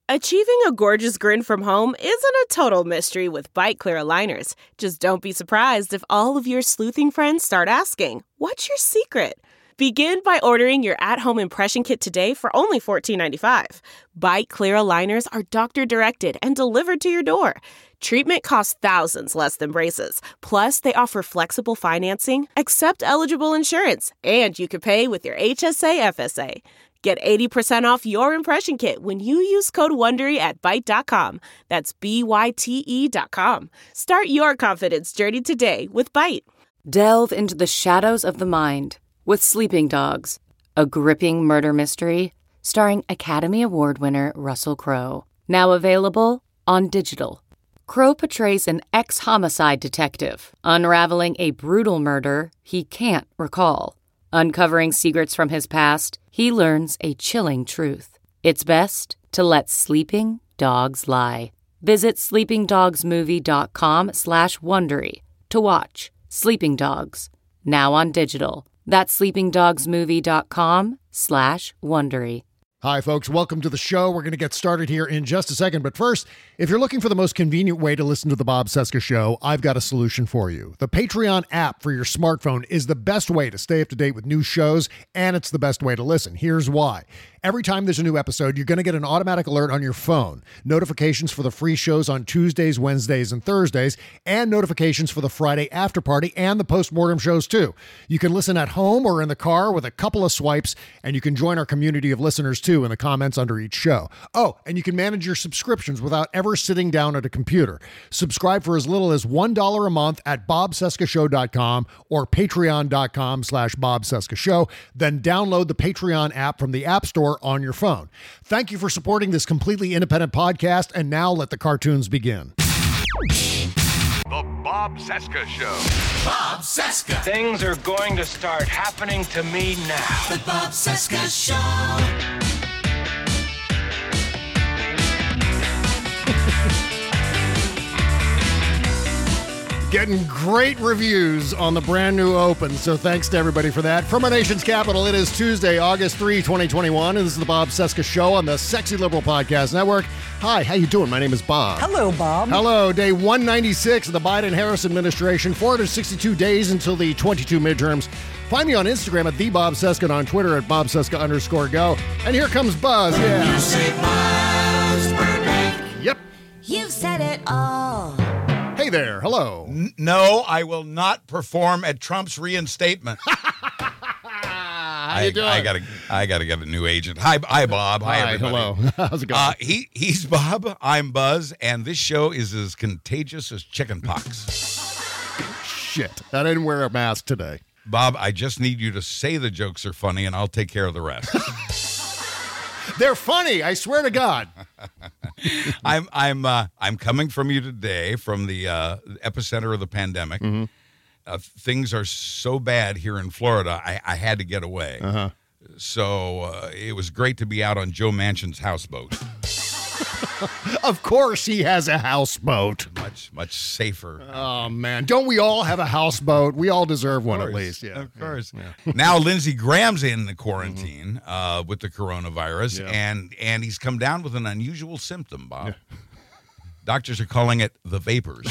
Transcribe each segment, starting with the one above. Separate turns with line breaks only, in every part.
Achieving a gorgeous grin from home isn't a total mystery with Byte Clear aligners. Just don't be surprised if all of your sleuthing friends start asking, "What's your secret?" Begin by ordering your at-home impression kit today for only $14.95. Byte Clear aligners are doctor-directed and delivered to your door. Treatment costs thousands less than braces. Plus, they offer flexible financing, accept eligible insurance, and you can pay with your HSA FSA. Get 80% off your impression kit when you use code WONDERY at Byte.com. That's BYTE.com. Start your confidence journey today with Byte.
Delve into the shadows of the mind with Sleeping Dogs, a gripping murder mystery starring Academy Award winner Russell Crowe. Now available on digital. Crowe portrays an ex-homicide detective unraveling a brutal murder he can't recall. Uncovering secrets from his past, he learns a chilling truth. It's best to let sleeping dogs lie. Visit sleepingdogsmovie.com/Wondery to watch Sleeping Dogs, now on digital. That's sleepingdogsmovie.com/Wondery.
Hi, folks. Welcome to the show. We're going to get started here in just a second. But first, if you're looking for the most convenient way to listen to the Bob Cesca Show, I've got a solution for you. The Patreon app for your smartphone is the best way to stay up to date with new shows, and it's the best way to listen. Here's why. Every time there's a new episode, you're going to get an automatic alert on your phone, notifications for the free shows on Tuesdays, Wednesdays, and Thursdays, and notifications for the Friday after party and the postmortem shows, too. You can listen at home or in the car with a couple of swipes, and you can join our community of listeners, too, in the comments under each show. Oh, and you can manage your subscriptions without ever sitting down at a computer. Subscribe for as little as $1 a month at bobcescashow.com or patreon.com/bobcescashow. Then download the Patreon app from the App Store on your phone. Thank you for supporting this completely independent podcast, and now let the cartoons begin.
The Bob Cesca Show.
Bob Cesca.
Things are going to start happening to me now.
The Bob Cesca Show.
Getting great reviews on the brand new Open, so thanks to everybody for that. From our nation's capital, it is Tuesday, August 3, 2021, and this is the Bob Cesca Show on the Sexy Liberal Podcast Network. Hi, how you doing? My name is Bob.
Hello, Bob.
Hello. Day 196 of the Biden-Harris administration, 462 days until the 22 midterms. Find me on Instagram at TheBobCesca and on Twitter at BobCesca_go. And here comes Buzz. Yeah.
You say Buzz Burbank.
Yep.
You've said it all.
Hey there. Hello.
No, I will not perform at Trump's reinstatement.
How you doing?
I gotta get a new agent. Hi, Bob. Hi, everybody.
Hello. How's it going?
He's Bob. I'm Buzz, and this show is as contagious as chickenpox.
Shit. I didn't wear a mask today.
Bob, I just need you to say the jokes are funny, and I'll take care of the rest.
They're funny. I swear to God.
I'm coming from you today from the epicenter of the pandemic. Mm-hmm. Things are so bad here in Florida, I had to get away.
Uh-huh.
So it was great to be out on Joe Manchin's houseboat.
Of course he has a houseboat.
Much safer.
Oh, man. Don't we all have a houseboat? We all deserve one at least. Yeah,
of course.
Yeah.
Now Lindsey Graham's in the quarantine with the coronavirus,
Yeah.
and he's come down with an unusual symptom, Bob. Yeah. Doctors are calling it the vapors.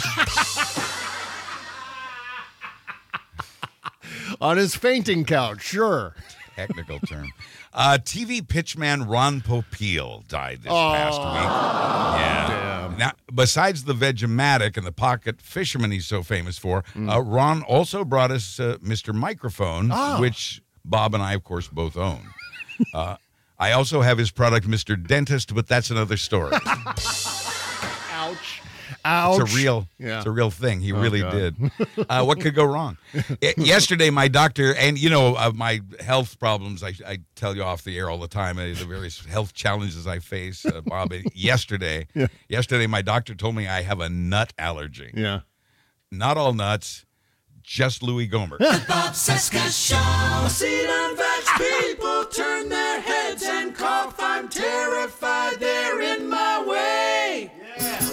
On his fainting couch, sure.
Technical term. TV pitchman Ron Popeil died this past week. Yeah.
Damn.
Now, besides the Vegematic and the pocket fisherman he's so famous for, Ron also brought us Mr. Microphone, which Bob and I, of course, both own. I also have his product, Mr. Dentist, but that's another story.
Ouch. Ouch.
It's a real thing. He really did. What could go wrong? Yesterday, my doctor, and my health problems, I tell you off the air all the time, the various health challenges I face, Bob. Yesterday, my doctor told me I have a nut allergy.
Yeah.
Not all nuts, just Louis Gohmert.
The Bob Cesca Show. Seed and veg people turn their heads and cough. I'm terrified they're in my way. Yeah.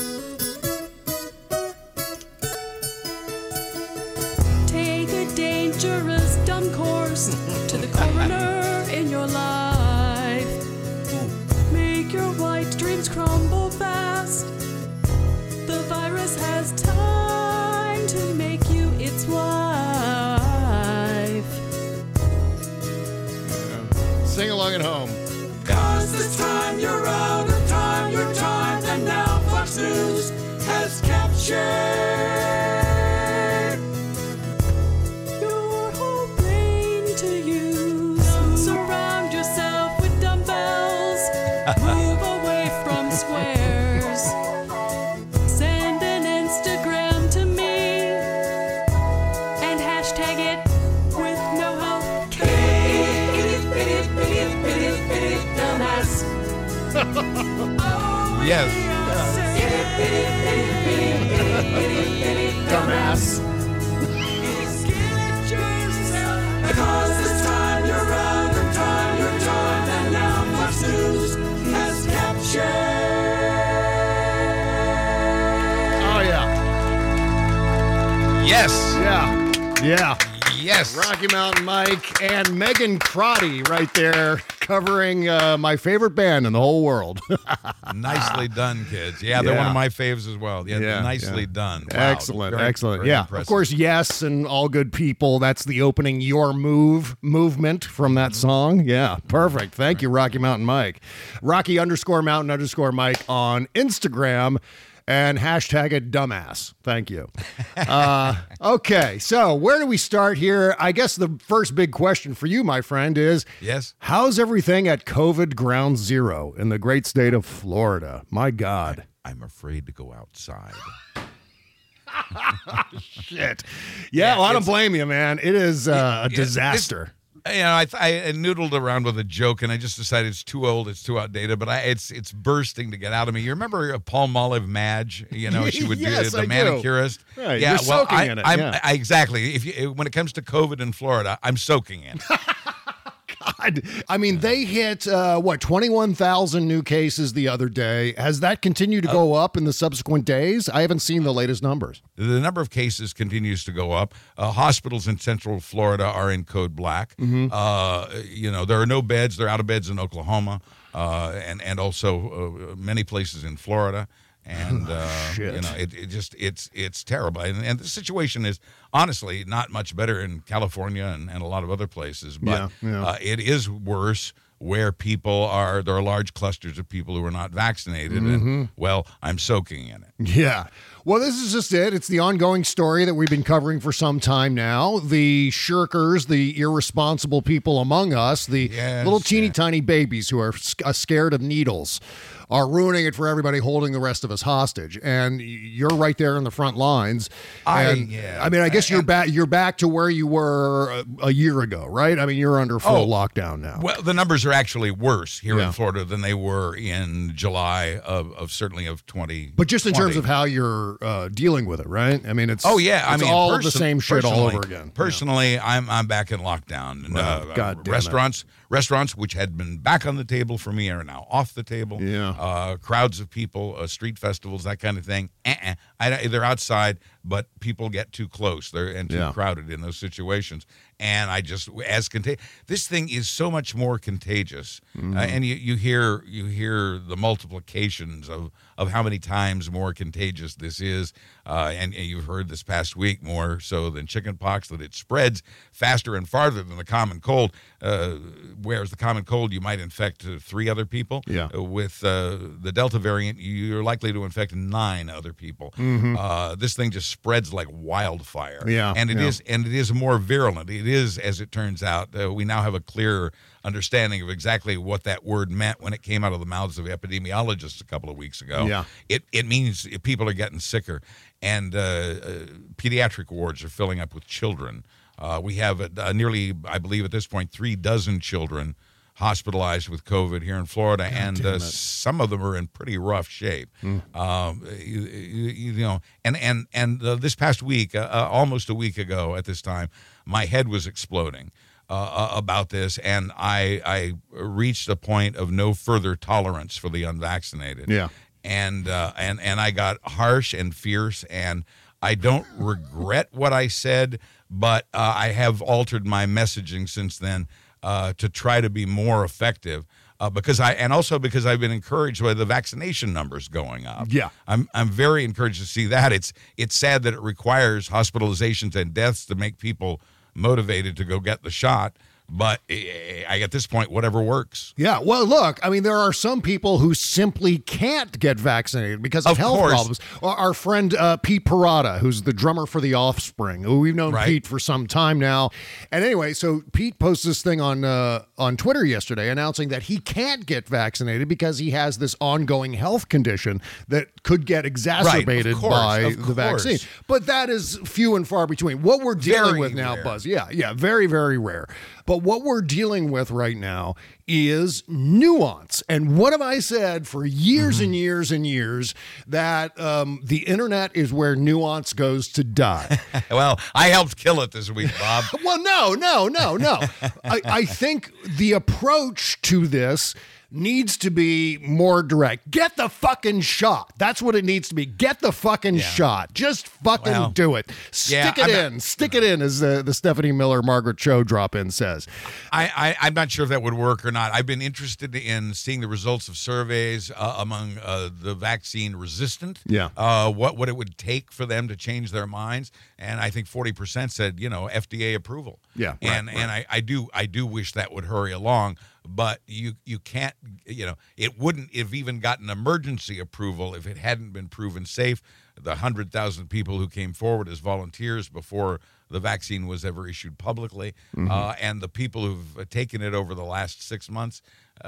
Dangerous dumb course to the coroner in your life. Make your white dream mountains crumble fast. The virus has time to make you its wife.
Sing along at home.
'Cause this time you're out of time, your time, and now Fox News has captured
Your whole brain to use. Surround yourself with dumbbells. Move away from squares. Send an Instagram to me and hashtag it with no hope. Dumbass.
Yes.
Dumbass.
Because this time you're out of time, your time, and now Fox News has captured.
Oh, yeah.
Yes.
Yeah.
Yes.
Rocky Mountain Mike and Megan Crotty right there covering my favorite band in the whole world.
Nicely done, kids. Yeah, they're one
Yeah.
of my faves as well. Yeah, nicely done. Wow.
Excellent,
Very-
excellent.
very
Yeah,
impressive.
of course, Yes, and All Good People. That's the opening Your Move movement from that song. Yeah, perfect. Thank you, Rocky Mountain Mike. Rocky_Mountain_Mike on Instagram. And hashtag it dumbass. Thank you. Okay, so where do we start here? I guess the first big question for you, my friend, is
Yes.
how's everything at COVID Ground Zero in the great state of Florida? My God.
I'm afraid to go outside.
Shit. Yeah, well, I don't
it's-
blame you, man. It is a disaster.
You know, I noodled around with a joke, and I just decided it's too old, it's too outdated. But it's bursting to get out of me. You remember Palmolive Madge? You know, she would
Yes,
be the
I do.
manicurist.
Right,
Yeah,
you're
well,
soaking in it, yeah.
exactly. When it comes to COVID in Florida, I'm soaking in it.
God. I mean, they hit, 21,000 new cases the other day. Has that continued to go up in the subsequent days? I haven't seen the latest numbers.
The number of cases continues to go up. Hospitals in Central Florida are in code black. You know, there are no beds. They're out of beds in Oklahoma, and also many places in Florida. And
Shit.
you know, it's terrible. And the situation is honestly not much better in California and a lot of other places. But
Yeah.
it is worse where there are large clusters of people who are not vaccinated. And well, I'm soaking in it.
Yeah. Well, this is just it. It's the ongoing story that we've been covering for some time now. The shirkers, the irresponsible people among us, the
Yes,
little teeny tiny babies who are scared of needles, are ruining it for everybody, holding the rest of us hostage. And you're right there in the front lines. I mean, I guess you're back to where you were a year ago, right? I mean, you're under full lockdown now.
Well, the numbers are actually worse here in Florida than they were in July of certainly of 2020.
But just in terms of how you're dealing with it, right? I mean, it's all of the same shit all over again.
Personally, I'm back in lockdown.
Wow, God damn it.
Restaurants which had been back on the table for me are now off the table.
Yeah.
Crowds of people, street festivals, that kind of thing. They're outside, but people get too close. They're too crowded in those situations. And this thing is so much more contagious. And you hear the multiplications of how many times more contagious this is. And you've heard this past week more so than chickenpox that it spreads faster and farther than the common cold. Whereas the common cold, you might infect 3 other people.
Yeah.
With the Delta variant, you're likely to infect 9 other people. This thing just spreads like wildfire.
Yeah.
And it is more virulent. It is, as it turns out. We now have a clearer understanding of exactly what that word meant when it came out of the mouths of epidemiologists a couple of weeks ago.
Yeah.
It means people are getting sicker, and pediatric wards are filling up with children. We have nearly, I believe at this point, 3 dozen children hospitalized with COVID here in Florida, and some of them are in pretty rough shape. You know, and this past week, almost a week ago at this time, my head was exploding about this, and I reached a point of no further tolerance for the unvaccinated.
Yeah.
And I got harsh and fierce, and I don't regret what I said, but I have altered my messaging since then to try to be more effective. because I've been encouraged by the vaccination numbers going up.
Yeah.
I'm very encouraged to see that. It's sad that it requires hospitalizations and deaths to make people motivated to go get the shot. But at this point, whatever works.
Yeah, well, look, I mean, there are some people who simply can't get vaccinated because of health problems. Our friend Pete Parada, who's the drummer for The Offspring, who we've known Pete for some time now. And anyway, so Pete posted this thing on Twitter yesterday announcing that he can't get vaccinated because he has this ongoing health condition that could get exacerbated by the vaccine. But that is few and far between. What we're dealing with now, rare. Buzz, yeah, very, very rare. But what we're dealing with right now is nuance. And what have I said for years and years and years? That the internet is where nuance goes to die.
Well, I helped kill it this week, Bob.
Well, no. I think the approach to this needs to be more direct. Get the fucking shot. That's what it needs to be. Get the fucking shot. Just fucking do it. Stick it in, as the Stephanie Miller, Margaret Cho drop-in says.
I'm not sure if that would work or not. I've been interested in seeing the results of surveys among the vaccine resistant.
Yeah.
What it would take for them to change their minds. And I think 40% said, FDA approval.
Yeah.
And I do wish that would hurry along. But you can't, it wouldn't have even gotten emergency approval if it hadn't been proven safe. The 100,000 people who came forward as volunteers before the vaccine was ever issued publicly, and the people who've taken it over the last 6 months,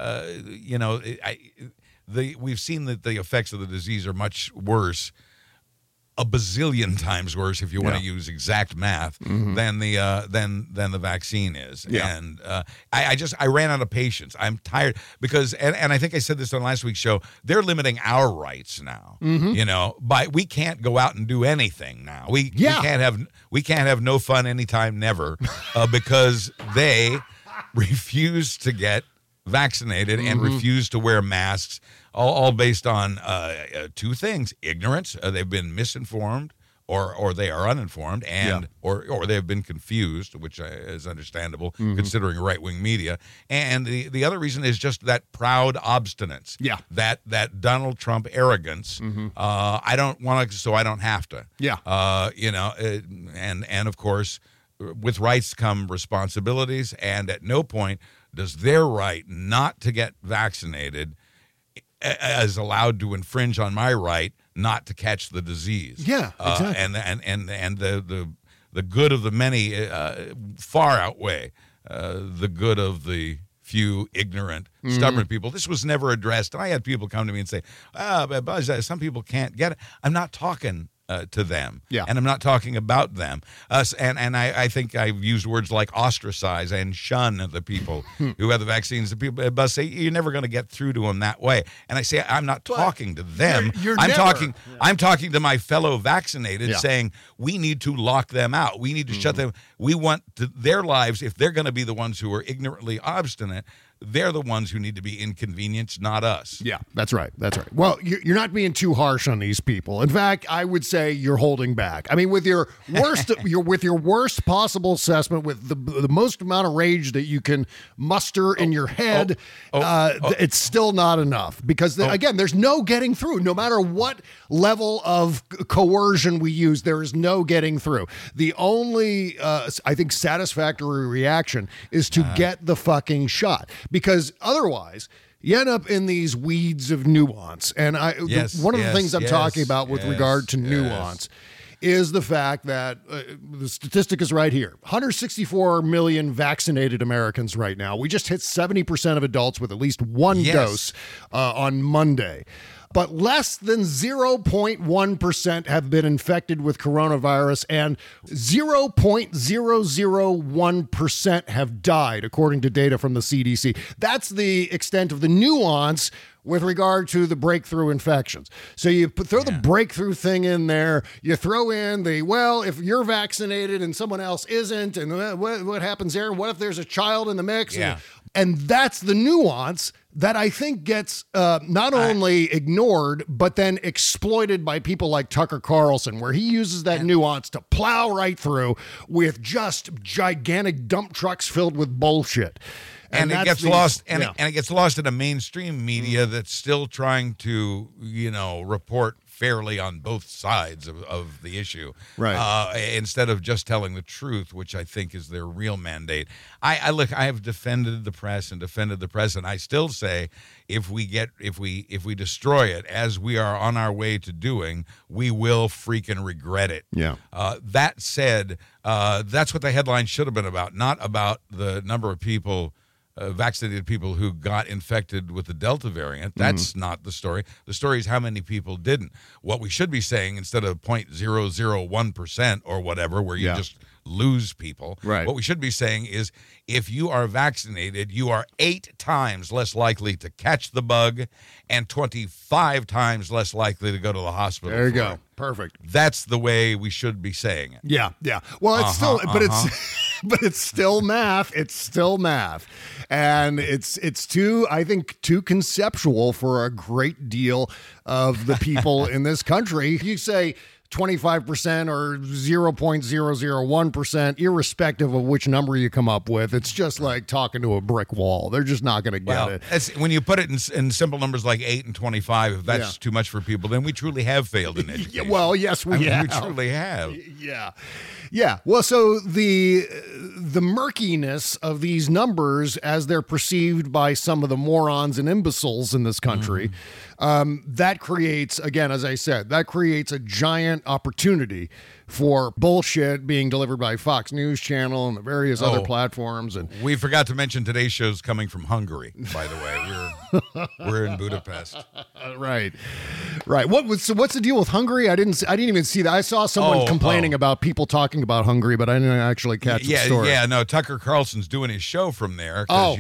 we've seen that the effects of the disease are much worse, a bazillion times worse, if you want to use exact math, than the vaccine is.
Yeah.
And I ran out of patience. I'm tired because, and I think I said this on last week's show, they're limiting our rights now. We can't go out and do anything now. We can't have no fun anytime, never, because they refuse to get vaccinated and refuse to wear masks. All based on two things: ignorance. They've been misinformed, or they are uninformed, and or they've been confused, which is understandable considering right-wing media. And the other reason is just that proud obstinance.
Yeah.
That Donald Trump arrogance. I don't want to, so I don't have to.
Yeah.
And of course, with rights come responsibilities, and at no point does their right not to get vaccinated is allowed to infringe on my right not to catch the disease.
Yeah, exactly.
And the good of the many far outweigh the good of the few ignorant, stubborn people. This was never addressed. I had people come to me and say, but Buzz, some people can't get it. I'm not talking to them.
Yeah.
And I'm not talking about them. And I think I've used words like ostracize and shun the people who have the vaccines. The people at Buzz say, you're never going to get through to them that way. And I say, I'm not talking to them. I'm talking to my fellow vaccinated saying, we need to lock them out. We need to shut them. We want their lives, if they're going to be the ones who are ignorantly obstinate, they're the ones who need to be inconvenienced, not us.
Yeah, that's right. Well, you're not being too harsh on these people. In fact, I would say you're holding back. I mean, with your worst, with your worst possible assessment, with the most amount of rage that you can muster in your head, it's still not enough because again, there's no getting through. No matter what level of coercion we use, there is no getting through. The only, I think, satisfactory reaction is to get the fucking shot. Because otherwise, you end up in these weeds of nuance. And one of the things I'm talking about with regard to nuance is the fact that the statistic is right here. 164 million vaccinated Americans right now. We just hit 70% of adults with at least one dose on Monday. But less than 0.1% have been infected with coronavirus, and 0.001% have died, according to data from the CDC. That's the extent of the nuance with regard to the breakthrough infections. So you throw the breakthrough thing in there, you throw in if you're vaccinated and someone else isn't, and what happens there, and what if there's a child in the mix?
Yeah.
And that's the nuance that I think gets not only ignored, but then exploited by people like Tucker Carlson, where he uses that nuance to plow right through with just gigantic dump trucks filled with bullshit.
And it gets lost, and it gets lost in a mainstream media that's still trying to, report fairly on both sides of the issue,
right?
Instead of just telling the truth, which I think is their real mandate. I have defended the press, and I still say if we destroy it, as we are on our way to doing, we will freaking regret it.
Yeah.
That said, that's what the headline should have been about, not about the number of people. Vaccinated people who got infected with the Delta variant. That's not the story. The story is how many people didn't. What we should be saying, instead of 0.001% or whatever, where you just lose people, what we should be saying is if you are vaccinated, you are 8 times less likely to catch the bug and 25 times less likely to go to the hospital.
There you go. Perfect.
That's the way we should be saying it.
Yeah. Well, it's still, but it's still math. It's still math. And it's too conceptual for a great deal of the people in this country. You say 25% or 0.001%, irrespective of which number you come up with, it's just like talking to a brick wall. They're just not going to get it.
When you put it in simple numbers like 8 and 25, if that's too much for people, then we truly have failed in education.
Well, yes, we have.
We truly have.
Yeah. Well, so the murkiness of these numbers as they're perceived by some of the morons and imbeciles in this country, that creates, again, as I said, that creates a giant opportunity for bullshit being delivered by Fox News Channel and the various other platforms. And
we forgot to mention today's show's coming from Hungary, by the way. We're in Budapest.
Right. What's the deal with Hungary? I didn't even see that. I saw someone complaining about people talking about Hungary, but I didn't actually catch the story.
Yeah, no, Tucker Carlson's doing his show from there because,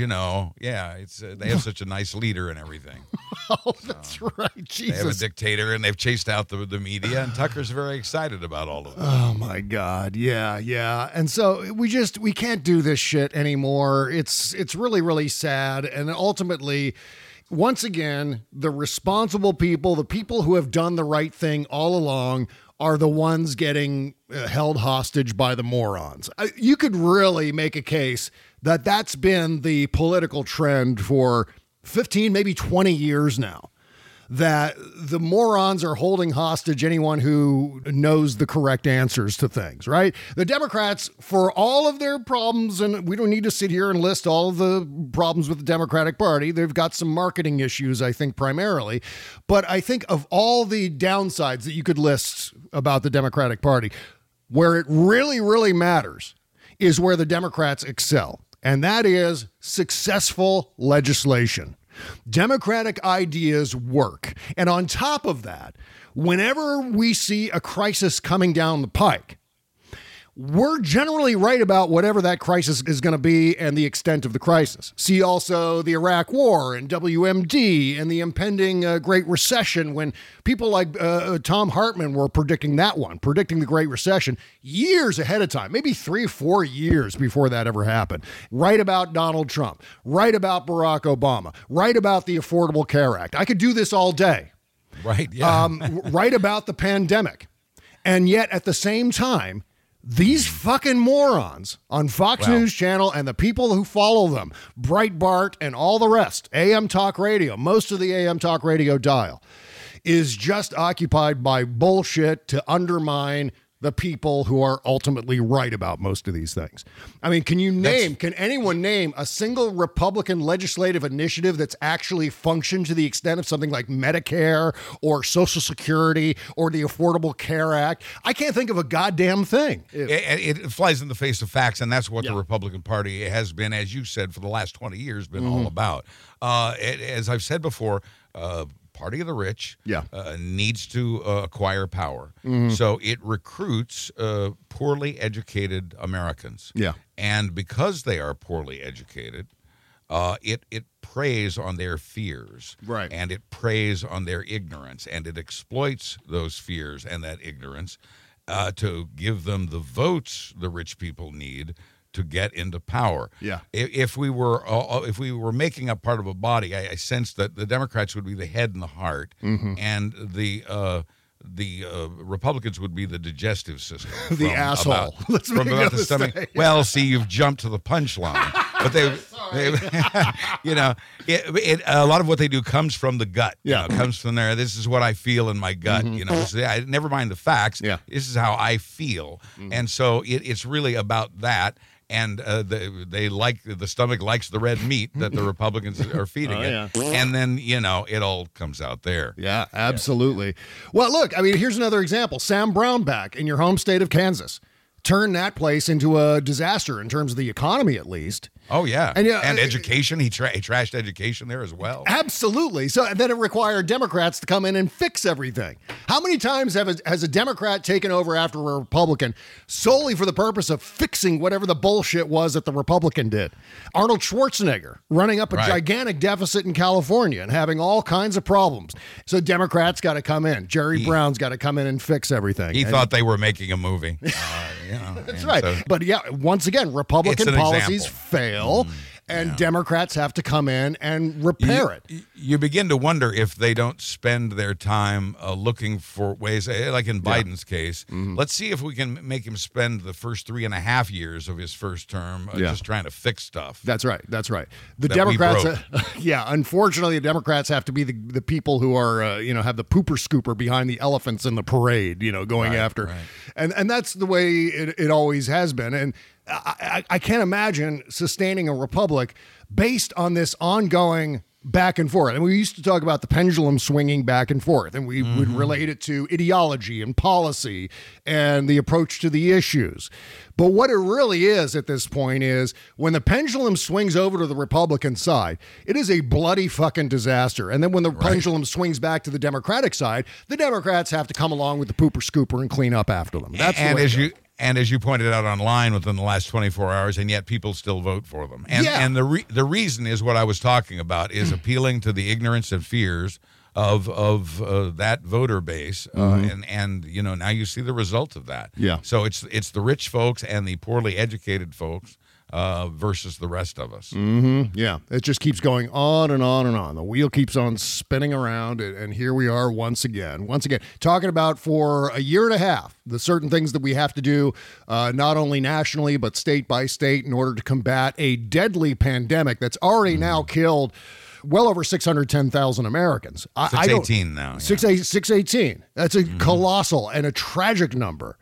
it's they have such a nice leader and everything.
That's right. Jesus.
They have a dictator, and they've chased out the media, and Tucker's very excited about all of it.
Oh, my God. Yeah. And so we can't do this shit anymore. It's really, really sad. And ultimately, once again, the responsible people, the people who have done the right thing all along, are the ones getting held hostage by the morons. You could really make a case that that's been the political trend for 15, maybe 20 years now, that the morons are holding hostage anyone who knows the correct answers to things, right? The Democrats, for all of their problems, and we don't need to sit here and list all of the problems with the Democratic Party. They've got some marketing issues, I think, primarily. But I think of all the downsides that you could list about the Democratic Party, where it really, really matters is where the Democrats excel. And that is successful legislation. Democratic ideas work. And on top of that, whenever we see a crisis coming down the pike, we're generally right about whatever that crisis is going to be and the extent of the crisis. See also the Iraq War and WMD and the impending Great Recession, when people like Tom Hartman were predicting the Great Recession years ahead of time, maybe 3 or 4 years before that ever happened. Right about Donald Trump, right about Barack Obama, right about the Affordable Care Act. I could do this all day.
Right, yeah.
Right about the pandemic. And yet at the same time, these fucking morons on Fox News Channel and the people who follow them, Breitbart and all the rest, AM Talk Radio, most of the AM Talk Radio dial, is just occupied by bullshit to undermine the people who are ultimately right about most of these things. I mean, can anyone name a single Republican legislative initiative that's actually functioned to the extent of something like Medicare or Social Security or the Affordable Care Act? I can't think of a goddamn thing.
It flies in the face of facts, and that's what the Republican Party has been, as you said, for the last 20 years, been all about. As I've said before, party of the rich needs to acquire power. So it recruits poorly educated Americans. Yeah. And because they are poorly educated, it preys on their fears. Right. And it preys on their ignorance. And it exploits those fears and that ignorance to give them the votes the rich people need to get into power. Yeah. If we were making up part of a body, I sense that the Democrats would be the head and the heart, and the Republicans would be the digestive system.
The asshole.
From about the stomach. Well, see, you've jumped to the punchline. But they you know, a lot of what they do comes from the gut.
Yeah.
Comes from there. This is what I feel in my gut. You know, so, never mind the facts.
Yeah.
This is how I feel. And so it's really about that. And they like, the stomach likes the red meat that the Republicans are feeding it.
Yeah.
And then, it all comes out there.
Yeah, absolutely. Well, look, I mean, here's another example. Sam Brownback in your home state of Kansas. Turn that place into a disaster in terms of the economy, at least.
Oh, yeah.
And
education. He trashed education there as well.
Absolutely. So then it required Democrats to come in and fix everything. How many times has a Democrat taken over after a Republican solely for the purpose of fixing whatever the bullshit was that the Republican did? Arnold Schwarzenegger running up a gigantic deficit in California and having all kinds of problems. So Democrats got to come in. Jerry Brown's got to come in and fix everything.
He thought they were making a movie.
That's right. So, but yeah, once again, Republican policies fail, and Democrats have to come in and repair it.
You begin to wonder if they don't spend their time looking for ways, like in Biden's case. Let's see if we can make him spend the first 3.5 years of his first term just trying to fix stuff.
That's right. That's right. The Democrats, unfortunately, the Democrats have to be the people who are, have the pooper scooper behind the elephants in the parade, going after. Right. And that's the way it always has been. And I can't imagine sustaining a republic based on this ongoing back and forth. And we used to talk about the pendulum swinging back and forth, and we would relate it to ideology and policy and the approach to the issues. But what it really is at this point is when the pendulum swings over to the Republican side, it is a bloody fucking disaster. And then when the pendulum swings back to the Democratic side, the Democrats have to come along with the pooper scooper and clean up after them. That's
And as you pointed out online within the last 24 hours, and yet people still vote for them. And the reason is what I was talking about, is appealing to the ignorance and fears of that voter base. And now you see the result of that.
Yeah.
So it's the rich folks and the poorly educated folks versus the rest of us.
Yeah, it just keeps going on and on and on. The wheel keeps on spinning around, and here we are once again, talking about for a year and a half the certain things that we have to do, not only nationally but state by state, in order to combat a deadly pandemic that's already now killed well over 610,000 Americans.
618 now.
618. That's a colossal and a tragic number,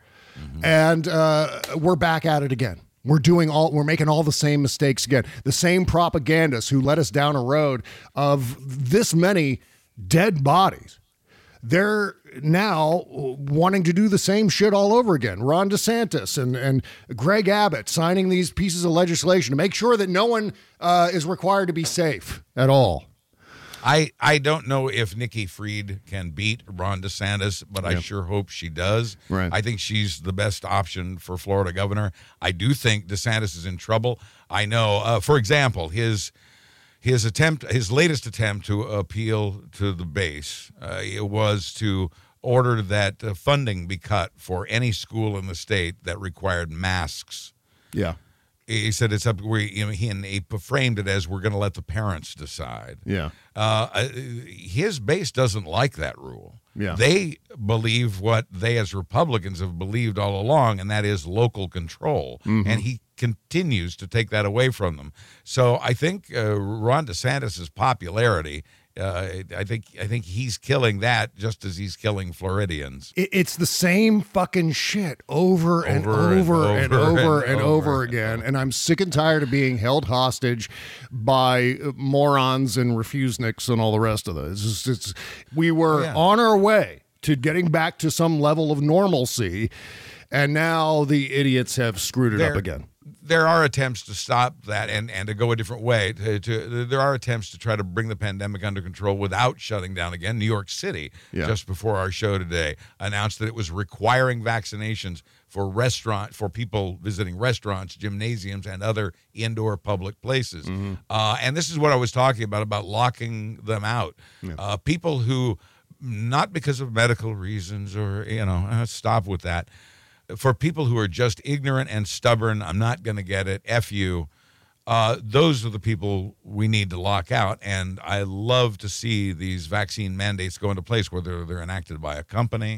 and we're back at it again. We're making all the same mistakes again. The same propagandists who led us down a road of this many dead bodies. They're now wanting to do the same shit all over again. Ron DeSantis and Greg Abbott signing these pieces of legislation to make sure that no one is required to be safe at all.
I don't know if Nikki Fried can beat Ron DeSantis, but I sure hope she does.
Right.
I think she's the best option for Florida governor. I do think DeSantis is in trouble. I know, for example, his latest attempt to appeal to the base, it was to order that funding be cut for any school in the state that required masks.
Yeah.
He said it's up. He framed it as we're going to let the parents decide.
Yeah.
His base doesn't like that rule.
Yeah.
They believe what they as Republicans have believed all along, and that is local control. And he continues to take that away from them. So I think Ron DeSantis' popularity, I think he's killing that just as he's killing Floridians.
It's the same fucking shit over and over again. And I'm sick and tired of being held hostage by morons and refuseniks and all the rest of this. We were on our way to getting back to some level of normalcy, and now the idiots have screwed it up again.
There are attempts to stop that and to go a different way. There are attempts to try to bring the pandemic under control without shutting down again. New York City, just before our show today, announced that it was requiring vaccinations for people visiting restaurants, gymnasiums, and other indoor public places. And this is what I was talking about locking them out. People who, not because of medical reasons or, stop with that. For people who are just ignorant and stubborn, I'm not going to get it, F you, those are the people we need to lock out. And I love to see these vaccine mandates go into place, whether they're enacted by a company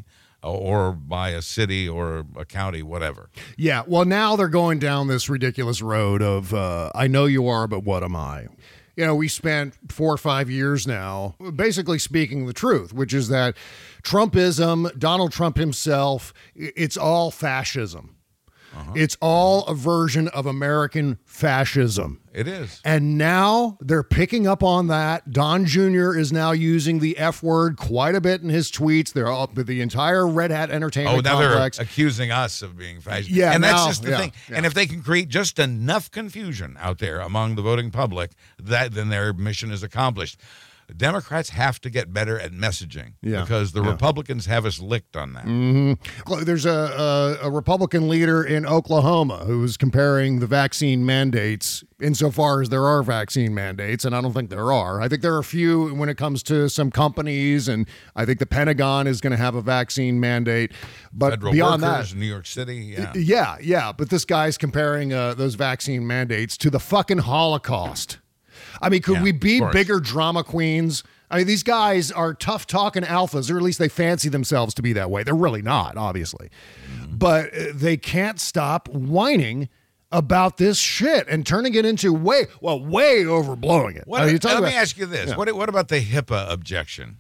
or by a city or a county, whatever.
Yeah, well, now they're going down this ridiculous road of I know you are, but what am I? You know, we spent 4 or 5 years now basically speaking the truth, which is that Trumpism, Donald Trump himself, it's all fascism. It's all a version of American fascism.
It is.
And now they're picking up on that. Don Jr. is now using the F word quite a bit in his tweets. They're all the entire Red Hat Entertainment
now
complex.
They're accusing us of being fascist.
Yeah,
and that's
now,
just the thing.
yeah.
And if they can create just enough confusion out there among the voting public, then their mission is accomplished. Democrats have to get better at messaging because the Republicans have us licked on that.
Mm-hmm. There's a Republican leader in Oklahoma who's comparing the vaccine mandates insofar as there are vaccine mandates, and I don't think there are. I think there are a few when it comes to some companies, and I think the Pentagon is going to have a vaccine mandate. But
Federal
beyond
workers,
that,
New York City,
yeah. But this guy's comparing those vaccine mandates to the fucking Holocaust. I mean, could we be bigger drama queens? I mean, these guys are tough talking alphas, or at least they fancy themselves to be that way. They're really not, obviously. But they can't stop whining about this shit and turning it into way overblowing it.
Let me ask you this. Yeah. What about the HIPAA objection?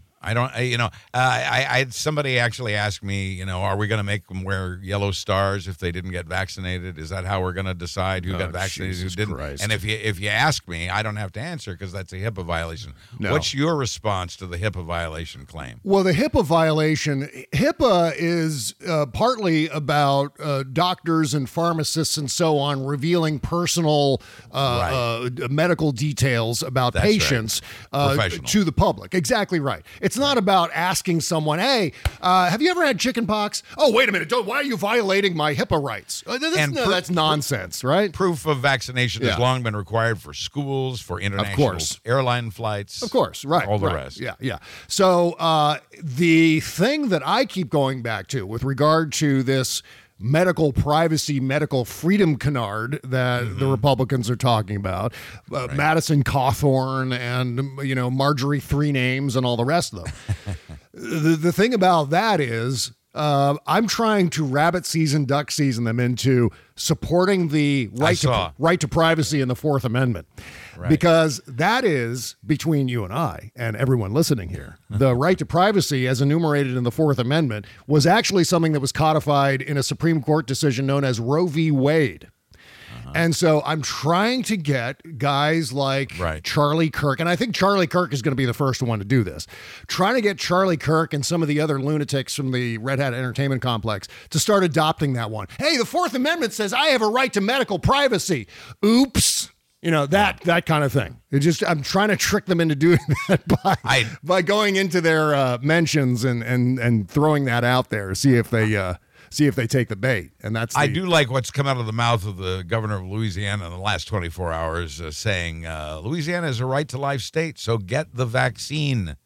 I somebody actually asked me, are we going to make them wear yellow stars if they didn't get vaccinated? Is that how we're going to decide who got vaccinated, who didn't?
Christ.
And if you ask me, I don't have to answer because that's a HIPAA violation.
No.
What's your response to the HIPAA violation claim?
Well, the HIPAA violation, HIPAA is partly about doctors and pharmacists and so on revealing personal medical details about patients to the public. Exactly right. It's not about asking someone, hey, have you ever had chicken pox? Oh, wait a minute. Why are you violating my HIPAA rights? That's nonsense, right?
Proof of vaccination has long been required for schools, for international airline flights.
Of course, right.
All the rest.
Yeah. So the thing that I keep going back to with regard to this medical privacy, medical freedom canard that the Republicans are talking about, Madison Cawthorn and, Marjorie Three Names and all the rest of them. The thing about that is I'm trying to rabbit season, duck season them into supporting the right to privacy in the Fourth Amendment. Right. Because that is, between you and I and everyone listening here, the right to privacy as enumerated in the Fourth Amendment was actually something that was codified in a Supreme Court decision known as Roe v. Wade. And so I'm trying to get guys like Charlie Kirk, and I think Charlie Kirk is going to be the first one to do this, trying to get Charlie Kirk and some of the other lunatics from the Red Hat Entertainment complex to start adopting that one. Hey, the Fourth Amendment says I have a right to medical privacy. Oops. That kind of thing. I'm trying to trick them into doing that by going into their mentions and throwing that out there, see if they take the bait. And I
do like what's come out of the mouth of the governor of Louisiana in the last 24 hours, saying Louisiana is a right to life state, so get the vaccine.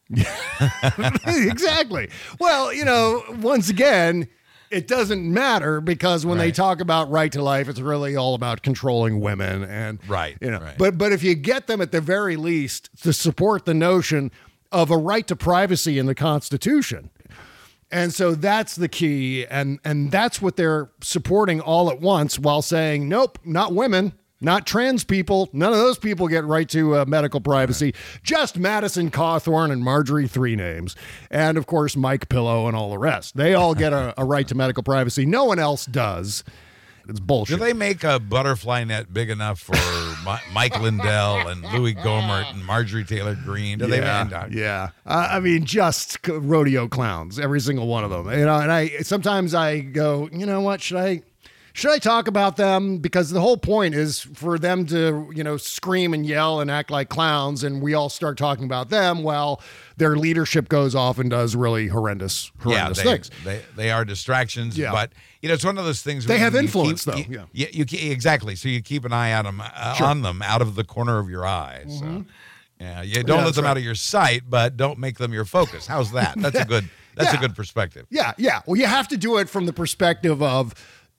Exactly. Well, once again, it doesn't matter because when they talk about right to life, it's really all about controlling women and But if you get them at the very least to support the notion of a right to privacy in the Constitution. And so that's the key, and that's what they're supporting all at once while saying, nope, not women, not trans people. None of those people get right to medical privacy. Just Madison Cawthorn and Marjorie Three Names. And, of course, Mike Pillow and all the rest. They all get a right to medical privacy. No one else does. It's bullshit.
Do they make a butterfly net big enough for Mike Lindell and Louis Gohmert and Marjorie Taylor Greene?
Yeah. I mean, just rodeo clowns, every single one of them. And sometimes I go, you know what, should I talk about them? Because the whole point is for them to, scream and yell and act like clowns, and we all start talking about them while their leadership goes off and does really horrendous things.
They are distractions, but it's one of those things.
They have influence, though.
Exactly. So you keep an eye on them out of the corner of your eye. So, you don't let them out of your sight, but don't make them your focus. How's that? That's a good perspective.
Yeah. Well, you have to do it from the perspective of,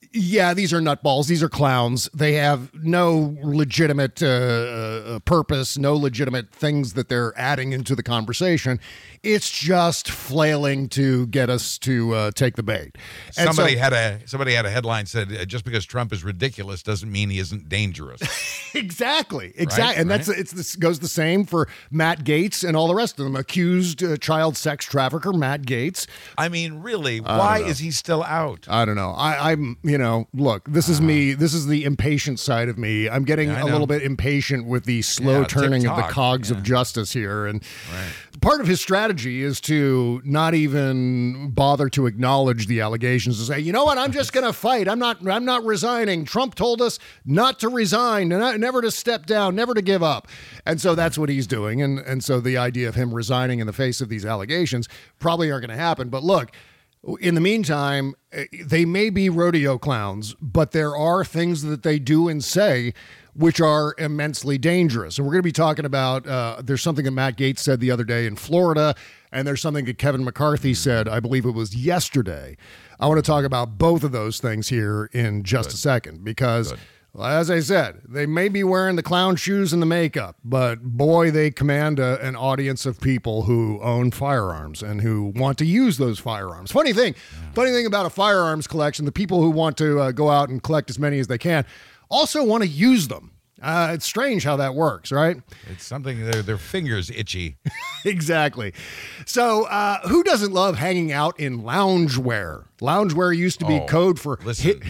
Yeah, these are nutballs. These are clowns. They have no legitimate purpose, no legitimate things that they're adding into the conversation. It's just flailing to get us to take the bait. And
somebody had a headline said, just because Trump is ridiculous doesn't mean he isn't dangerous.
Exactly.
Right?
And this goes the same for Matt Gaetz and all the rest of them. Accused child sex trafficker Matt Gaetz.
I mean, really, why is he still out?
I don't know. I'm look, this is me. This is the impatient side of me. I'm getting a little bit impatient with the slow turning of the cogs of justice here. And part of his strategy is to not even bother to acknowledge the allegations and say, you know what, I'm just going to fight. I'm not resigning. Trump told us not to resign, never to step down, never to give up. And so that's what he's doing. And so the idea of him resigning in the face of these allegations probably aren't going to happen. But look, in the meantime, they may be rodeo clowns, but there are things that they do and say which are immensely dangerous. And we're going to be talking about, there's something that Matt Gaetz said the other day in Florida, and there's something that Kevin McCarthy said, I believe it was yesterday. I want to talk about both of those things here in just a second, because as I said, they may be wearing the clown shoes and the makeup, but boy, they command an audience of people who own firearms and who want to use those firearms. Funny thing about a firearms collection, the people who want to go out and collect as many as they can also want to use them. It's strange how that works, right?
It's something, their fingers itchy.
Exactly. So who doesn't love hanging out in loungewear? Loungewear used to be code for...
Listen,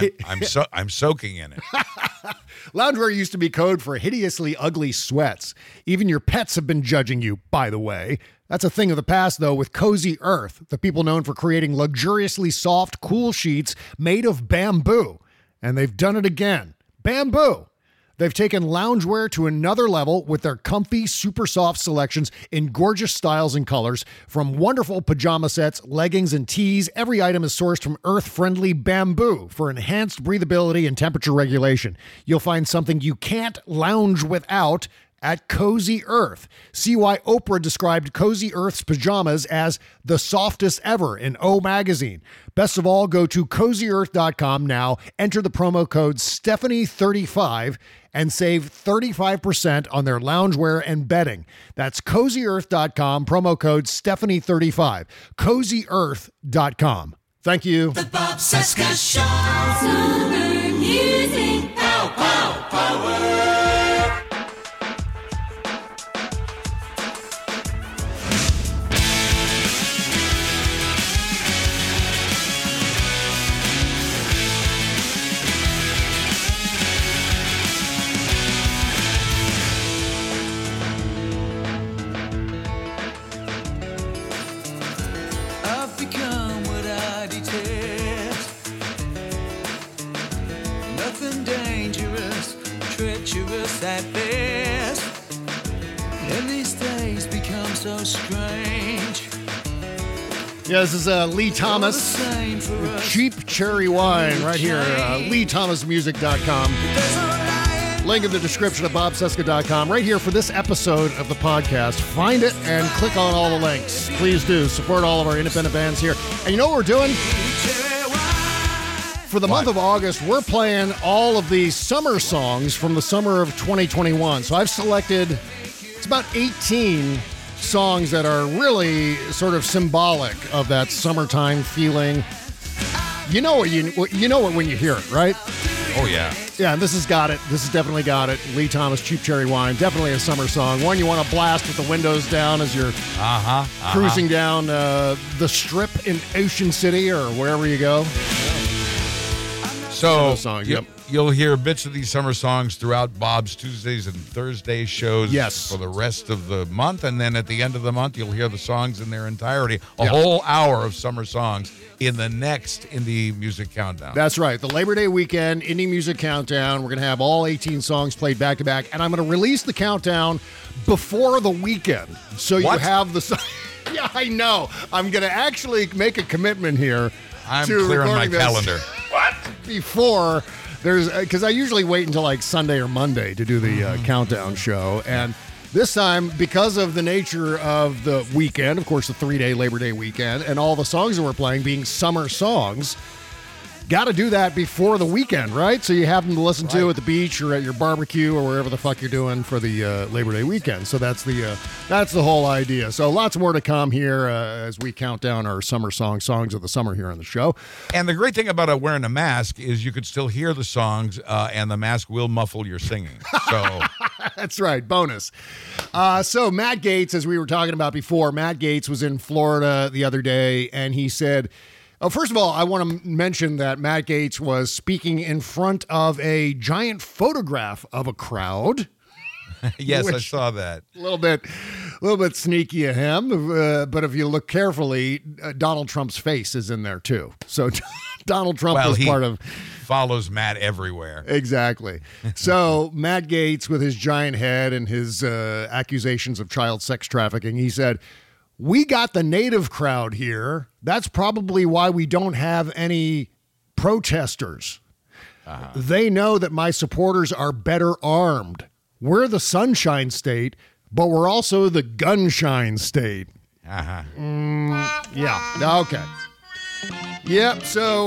I'm soaking in it.
Loungewear used to be code for hideously ugly sweats. Even your pets have been judging you, by the way. That's a thing of the past, though, with Cozy Earth, the people known for creating luxuriously soft, cool sheets made of bamboo. And they've done it again. Bamboo. They've taken loungewear to another level with their comfy, super soft selections in gorgeous styles and colors. From wonderful pajama sets, leggings, and tees, every item is sourced from earth-friendly bamboo for enhanced breathability and temperature regulation. You'll find something you can't lounge without at Cozy Earth. See why Oprah described Cozy Earth's pajamas as the softest ever in O Magazine. Best of all, go to CozyEarth.com now, enter the promo code Stephanie35, and save 35% on their loungewear and bedding. That's CozyEarth.com, promo code Stephanie35. CozyEarth.com. Thank you.
The Bob Cesca Show. Summer music. Pow, pow, power. At best, and these days become so strange.
Yeah, this is Lee Thomas, Cheap Cherry Wine, right here, LeeThomasMusic.com. Link in the description of BobCesca.com, right here for this episode of the podcast. Find it and click on all the links. Please do support all of our independent bands here. And you know what we're doing? For the month of August, we're playing all of the summer songs from the summer of 2021. So I've selected, it's about 18 songs that are really sort of symbolic of that summertime feeling. You know it when you hear it, right?
Oh, yeah.
Yeah, and this has got it. This has definitely got it. Lee Thomas, Cheap Cherry Wine, definitely a summer song. One you want to blast with the windows down as you're cruising down the Strip in Ocean City or wherever you go.
So you'll hear bits of these summer songs throughout Bob's Tuesdays and Thursdays shows for the rest of the month. And then at the end of the month, you'll hear the songs in their entirety. A whole hour of summer songs in the next Indie Music Countdown.
That's right. The Labor Day weekend, Indie Music Countdown. We're going to have all 18 songs played back-to-back. And I'm going to release the countdown before the weekend. So you have the... Yeah, I know. I'm going to actually make a commitment here.
I'm clearing my calendar.
What? Before there's, because I usually wait until like Sunday or Monday to do the countdown show. And this time, because of the nature of the weekend, of course, the 3-day Labor Day weekend, and all the songs that we're playing being summer songs, got to do that before the weekend, right? So you have them to listen to at the beach or at your barbecue or wherever the fuck you're doing for the Labor Day weekend. So that's the whole idea. So lots more to come here as we count down our summer songs of the summer here on the show.
And the great thing about wearing a mask is you could still hear the songs, and the mask will muffle your singing. So
that's right. Bonus. So Matt Gaetz, as we were talking about before, Matt Gaetz was in Florida the other day, and he said, first of all, I want to mention that Matt Gaetz was speaking in front of a giant photograph of a crowd.
Yes, I saw that.
A little bit sneaky of him, but if you look carefully, Donald Trump's face is in there too. So Donald Trump was part of...
follows Matt everywhere.
Exactly. So Matt Gaetz, with his giant head and his accusations of child sex trafficking, he said, "We got the native crowd here. That's probably why we don't have any protesters. They know that my supporters are better armed. We're the sunshine state, but we're also the gunshine state." Yeah. Okay. Yep.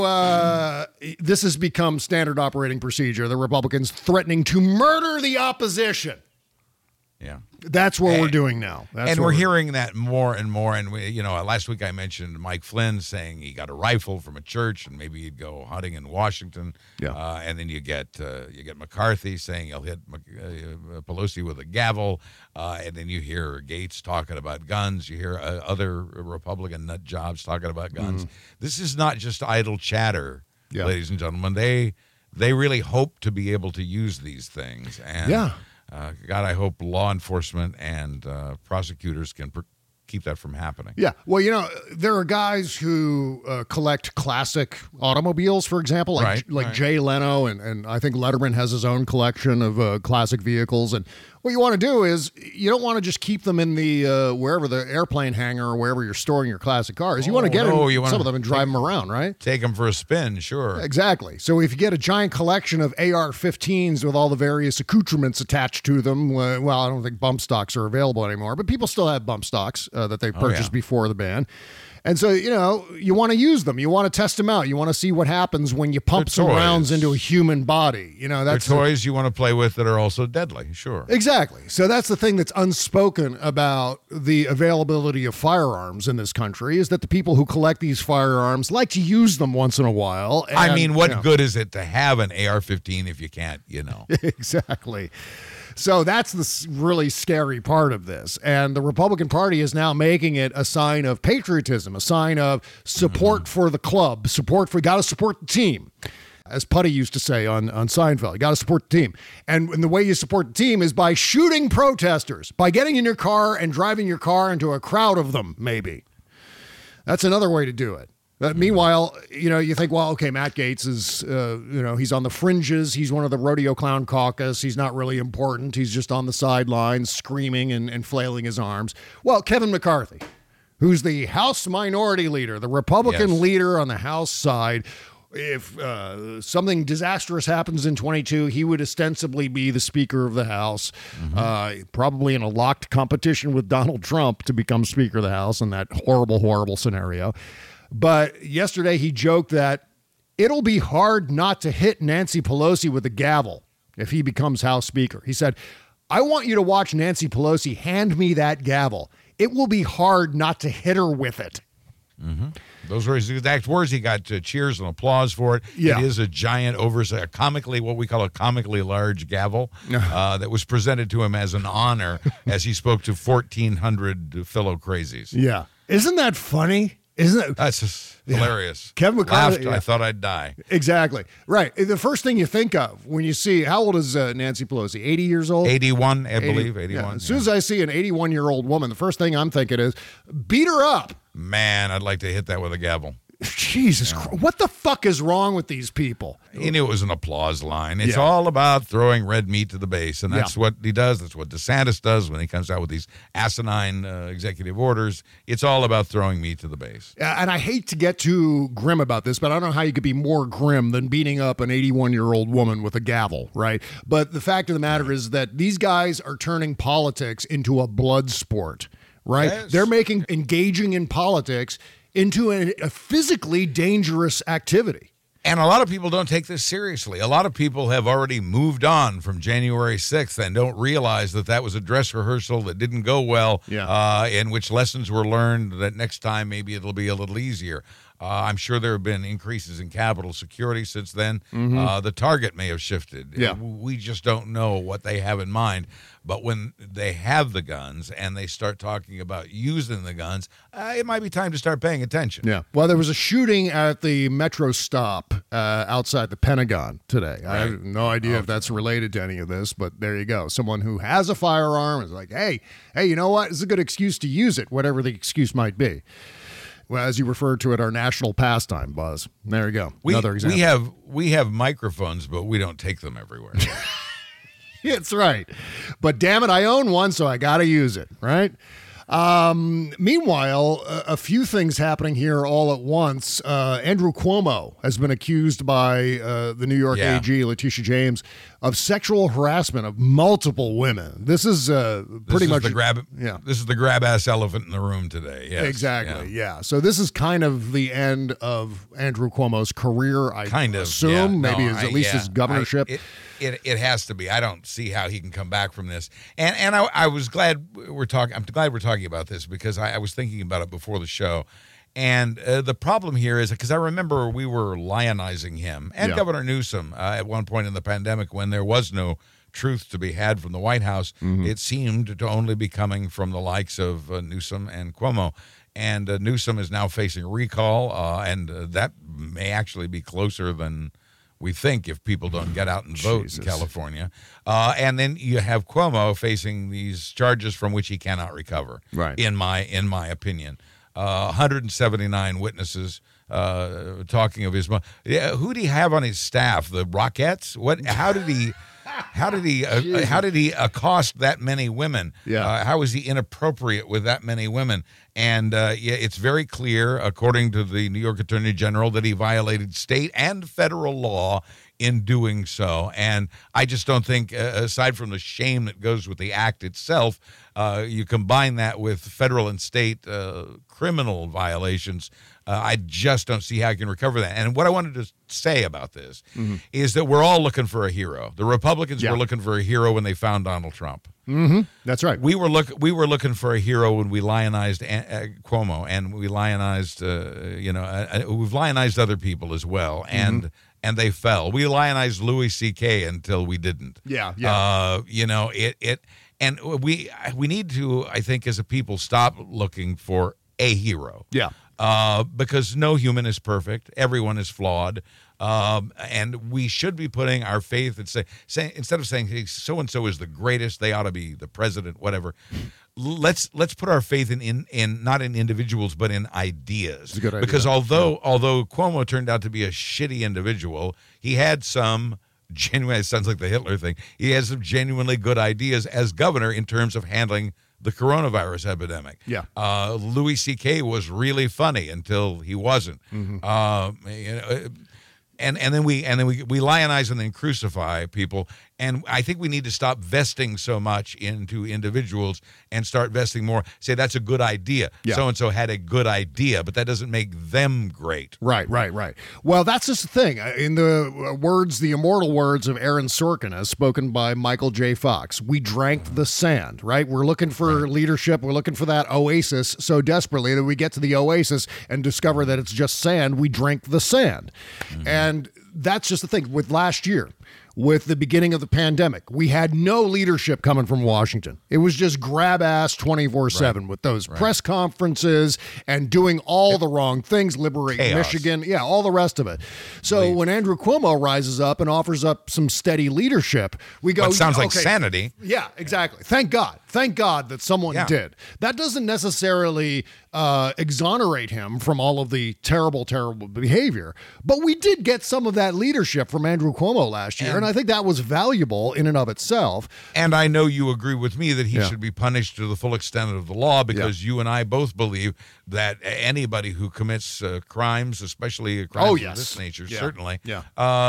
So this has become standard operating procedure. The Republicans threatening to murder the opposition.
Yeah.
That's what we're doing now.
And we're hearing that more and more. And, last week I mentioned Mike Flynn saying he got a rifle from a church and maybe he'd go hunting in Washington.
Yeah.
And then you get McCarthy saying he'll hit Pelosi with a gavel. And then you hear Gaetz talking about guns. You hear other Republican nut jobs talking about guns. This is not just idle chatter, ladies and gentlemen. They really hope to be able to use these things. And God, I hope law enforcement and prosecutors can keep that from happening. Yeah.
Well, there are guys who collect classic automobiles, for example, like Jay Leno, and I think Letterman has his own collection of classic vehicles. And what you want to do is you don't want to just keep them in the wherever the airplane hangar or wherever you're storing your classic cars. You want to get some of them and drive them around, right?
Take them for a spin, sure.
Exactly. So if you get a giant collection of AR-15s with all the various accoutrements attached to them, well, I don't think bump stocks are available anymore, but people still have bump stocks that they purchased before the ban. And so, you want to use them. You want to test them out. You want to see what happens when you pump some rounds into a human body. That's
toys you want to play with that are also deadly, sure.
Exactly. So that's the thing that's unspoken about the availability of firearms in this country, is that the people who collect these firearms like to use them once in a while. And,
what good is it to have an AR-15 if you can't,
Exactly. So that's the really scary part of this. And the Republican Party is now making it a sign of patriotism, a sign of support for the club, got to support the team. As Putty used to say on Seinfeld, you got to support the team. And the way you support the team is by shooting protesters, by getting in your car and driving your car into a crowd of them, maybe. That's another way to do it. Meanwhile, you think, well, okay, Matt Gaetz is, he's on the fringes. He's one of the rodeo clown caucus. He's not really important. He's just on the sidelines screaming and flailing his arms. Well, Kevin McCarthy, who's the House Minority Leader, the Republican leader on the House side, if something disastrous happens in 22, he would ostensibly be the Speaker of the House, probably in a locked competition with Donald Trump to become Speaker of the House in that horrible, horrible scenario. But yesterday he joked that it'll be hard not to hit Nancy Pelosi with a gavel if he becomes House Speaker. He said, "I want you to watch Nancy Pelosi hand me that gavel. It will be hard not to hit her with it."
Those were his exact words. He got cheers and applause for it.
Yeah.
It is a giant, what we call a comically large gavel that was presented to him as an honor as he spoke to 1,400 fellow crazies.
Yeah. Isn't that funny? Isn't it?
That's just hilarious.
Kevin McCarthy.
Laughed, I thought I'd die.
Exactly. Right. The first thing you think of when you see, how old is Nancy Pelosi? 80 years old?
81, I believe. 81.
Yeah. As soon as I see an 81-year-old woman, the first thing I'm thinking is, beat her up.
Man, I'd like to hit that with a gavel.
Jesus Christ. What the fuck is wrong with these people?
He knew it was an applause line. It's all about throwing red meat to the base, and that's what he does. That's what DeSantis does when he comes out with these asinine executive orders. It's all about throwing meat to the base.
And I hate to get too grim about this, but I don't know how you could be more grim than beating up an 81-year-old woman with a gavel, right? But the fact of the matter is that these guys are turning politics into a blood sport, right?
Yes.
They're making engaging in politics into a physically dangerous activity.
And a lot of people don't take this seriously. A lot of people have already moved on from January 6th and don't realize that that was a dress rehearsal that didn't go well, in which lessons were learned that next time maybe it'll be a little easier. I'm sure there have been increases in Capitol security since then. The target may have shifted.
Yeah.
We just don't know what they have in mind. But when they have the guns and they start talking about using the guns, it might be time to start paying attention.
Yeah. Well, there was a shooting at the metro stop outside the Pentagon today. I have no idea if that's related to any of this, but there you go. Someone who has a firearm is like, hey, you know what? It's a good excuse to use it, whatever the excuse might be. Well, as you referred to it, our national pastime, Buzz. There you go. Another example.
We have microphones, but we don't take them everywhere.
It's right. But damn it, I own one, so I got to use it, right? Meanwhile, a few things happening here all at once. Andrew Cuomo has been accused by the New York AG, Letitia James, of sexual harassment of multiple women. This is pretty much
the grab. Yeah, this is the grab ass elephant in the room today. Yes.
Exactly. Yeah. So this is kind of the end of Andrew Cuomo's career. I assume maybe at least his governorship.
It has to be. I don't see how he can come back from this. And I was glad we're talking. I'm glad we're talking about this because I was thinking about it before the show. And the problem here is because I remember we were lionizing him and Governor Newsom at one point in the pandemic when there was no truth to be had from the White House. It seemed to only be coming from the likes of Newsom and Cuomo. And Newsom is now facing recall, and that may actually be closer than we think if people don't get out and vote in California. And then you have Cuomo facing these charges from which he cannot recover, in my opinion. 179 witnesses talking of his mom. Who did he have on his staff? The Rockettes? What? How did he accost that many women? How was he inappropriate with that many women? And it's very clear, according to the New York Attorney General, that he violated state and federal law in doing so. And I just don't think, aside from the shame that goes with the act itself, you combine that with federal and state criminal violations, I just don't see how you can recover that. And what I wanted to say about this is that we're all looking for a hero. The Republicans were looking for a hero when they found Donald Trump.
That's right.
We were looking for a hero when we lionized Cuomo, and we lionized, we've lionized other people as well, and they fell. We lionized Louis C.K. until we didn't. And we need to, I think, as a people, stop looking for a hero. Because no human is perfect. Everyone is flawed. And we should be putting our faith and say instead of saying, hey, so-and-so is the greatest, they ought to be the president, whatever. Let's put our faith in not in individuals, but in ideas.
It's a good idea.
Because although Cuomo turned out to be a shitty individual, he had some genuine, it sounds like the Hitler thing, he has some genuinely good ideas as governor in terms of handling the coronavirus epidemic. Louis C.K. was really funny until he wasn't. And then we lionize and then crucify people. And I think we need to stop vesting so much into individuals and start vesting more. Say that's a good idea. So-and-so had a good idea, but that doesn't make them great.
Right. Well, that's just the thing. In the immortal words of Aaron Sorkin, as spoken by Michael J. Fox, we drank the sand, right? We're looking for leadership. We're looking for that oasis so desperately that we get to the oasis and discover that it's just sand. We drank the sand. And that's just the thing with last year. With the beginning of the pandemic, we had no leadership coming from Washington. It was just grab ass 24/7 with those press conferences and doing all the wrong things, liberate Michigan, all the rest of it. So when Andrew Cuomo rises up and offers up some steady leadership, we go,
what sounds like sanity.
Yeah, exactly. Thank God that someone did. That doesn't necessarily exonerate him from all of the terrible behavior, but we did get some of that leadership from Andrew Cuomo last year, and I think that was valuable in and of itself.
And I know you agree with me that he should be punished to the full extent of the law because you and I both believe that anybody who commits crimes, especially crimes of this nature, certainly,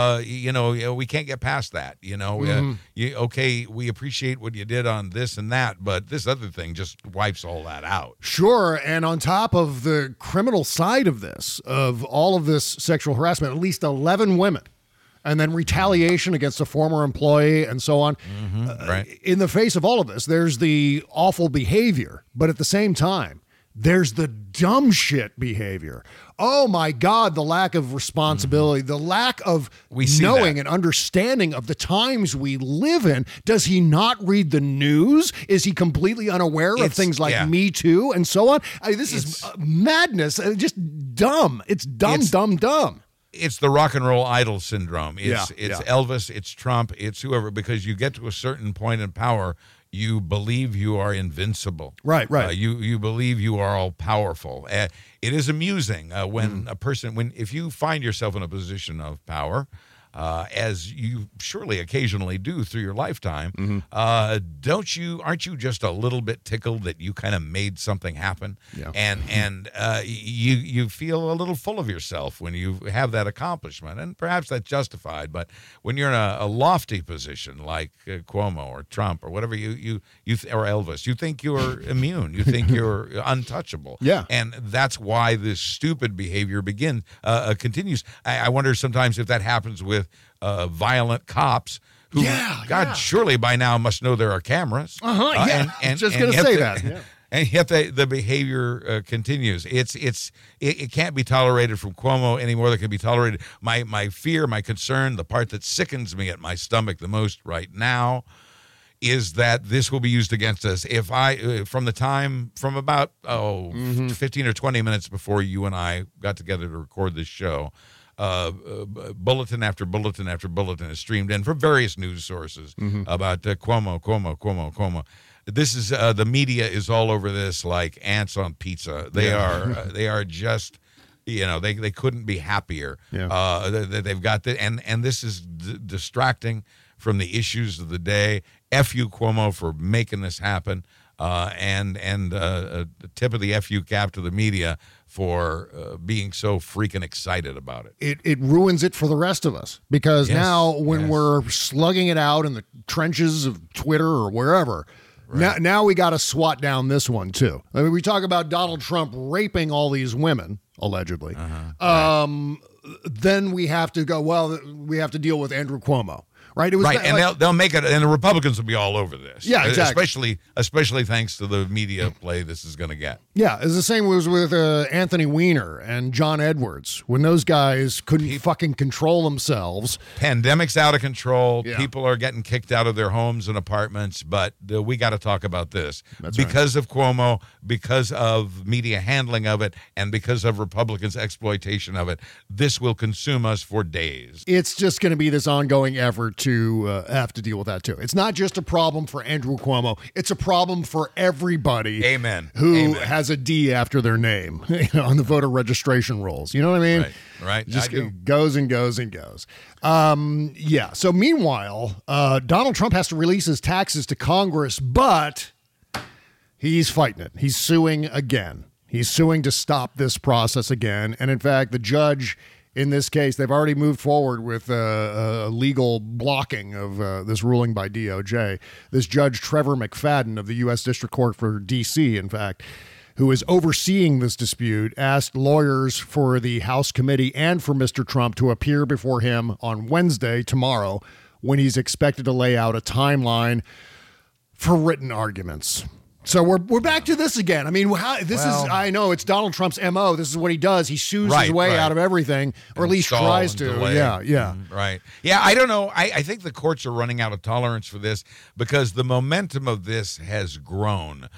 we can't get past that. We appreciate what you did on this and that, not, but this other thing just wipes all that out.
Sure, and on top of the criminal side of this, of all of this sexual harassment, at least 11 women, and then retaliation against a former employee and so on.
Right.
In the face of all of this, there's the awful behavior, but at the same time, there's the dumb shit behavior. Oh my God, the lack of responsibility, the lack of knowing and understanding of the times we live in. Does he not read the news? Is he completely unaware of things like Me Too and so on? This is madness. Just dumb. It's dumb.
It's the rock and roll idol syndrome. It's Elvis, it's Trump, it's whoever, because you get to a certain point in power, you believe you are invincible.
Right.
You believe you are all powerful. It is amusing when if you find yourself in a position of power, as you surely occasionally do through your lifetime, aren't you just a little bit tickled that you kind of made something happen?
Yeah.
And you feel a little full of yourself when you have that accomplishment, and perhaps that's justified. But when you're in a lofty position like Cuomo or Trump or whatever or Elvis, you think you're immune. You think you're untouchable.
Yeah.
And that's why this stupid behavior continues. I wonder sometimes if that happens with violent cops who, surely by now must know there are cameras.
And just going to say that. Yeah.
And yet the behavior continues. It can't be tolerated from Cuomo anymore. That can be tolerated. My fear, my concern, the part that sickens me at my stomach the most right now is that this will be used against us. If from about 15 or 20 minutes before you and I got together to record this show, bulletin after bulletin after bulletin is streamed in from various news sources about Cuomo. This is the media is all over this like ants on pizza. They are just, they couldn't be happier. They've got and this is distracting from the issues of the day. F you, Cuomo, for making this happen. And a tip of the FU cap to the media for being so freaking excited about it.
It ruins it for the rest of us because now when we're slugging it out in the trenches of Twitter or wherever, now we got to swat down this one too. I mean, we talk about Donald Trump raping all these women, allegedly. Then we have to go, we have to deal with Andrew Cuomo. Right,
and they'll make it, and the Republicans will be all over this.
Yeah, exactly.
Especially thanks to the media play this is going to get.
Yeah, it's the same was with Anthony Weiner and John Edwards when those guys couldn't fucking control themselves.
Pandemic's out of control. Yeah. People are getting kicked out of their homes and apartments. But we got to talk about this because of Cuomo, because of media handling of it, and because of Republicans' exploitation of it. This will consume us for days.
It's just going to be this ongoing effort to have to deal with that too. It's not just a problem for Andrew Cuomo. It's a problem for everybody.
Amen.
Who has a D after their name on the voter registration rolls. You know what I mean?
Right.
Just goes and goes and goes. So meanwhile, Donald Trump has to release his taxes to Congress, but he's fighting it. He's suing again. He's suing to stop this process again. And in fact, the judge in this case, they've already moved forward with a legal blocking of this ruling by DOJ. This Judge Trevor McFadden of the U.S. District Court for D.C., in fact, who is overseeing this dispute, asked lawyers for the House committee and for Mr. Trump to appear before him on Wednesday, tomorrow, when he's expected to lay out a timeline for written arguments. So we're back to this again. I mean, I know it's Donald Trump's MO. This is what he does. He sues his way out of everything, or at least tries to.
Delay.
Yeah.
Right. Yeah, I don't know. I think the courts are running out of tolerance for this because the momentum of this has grown.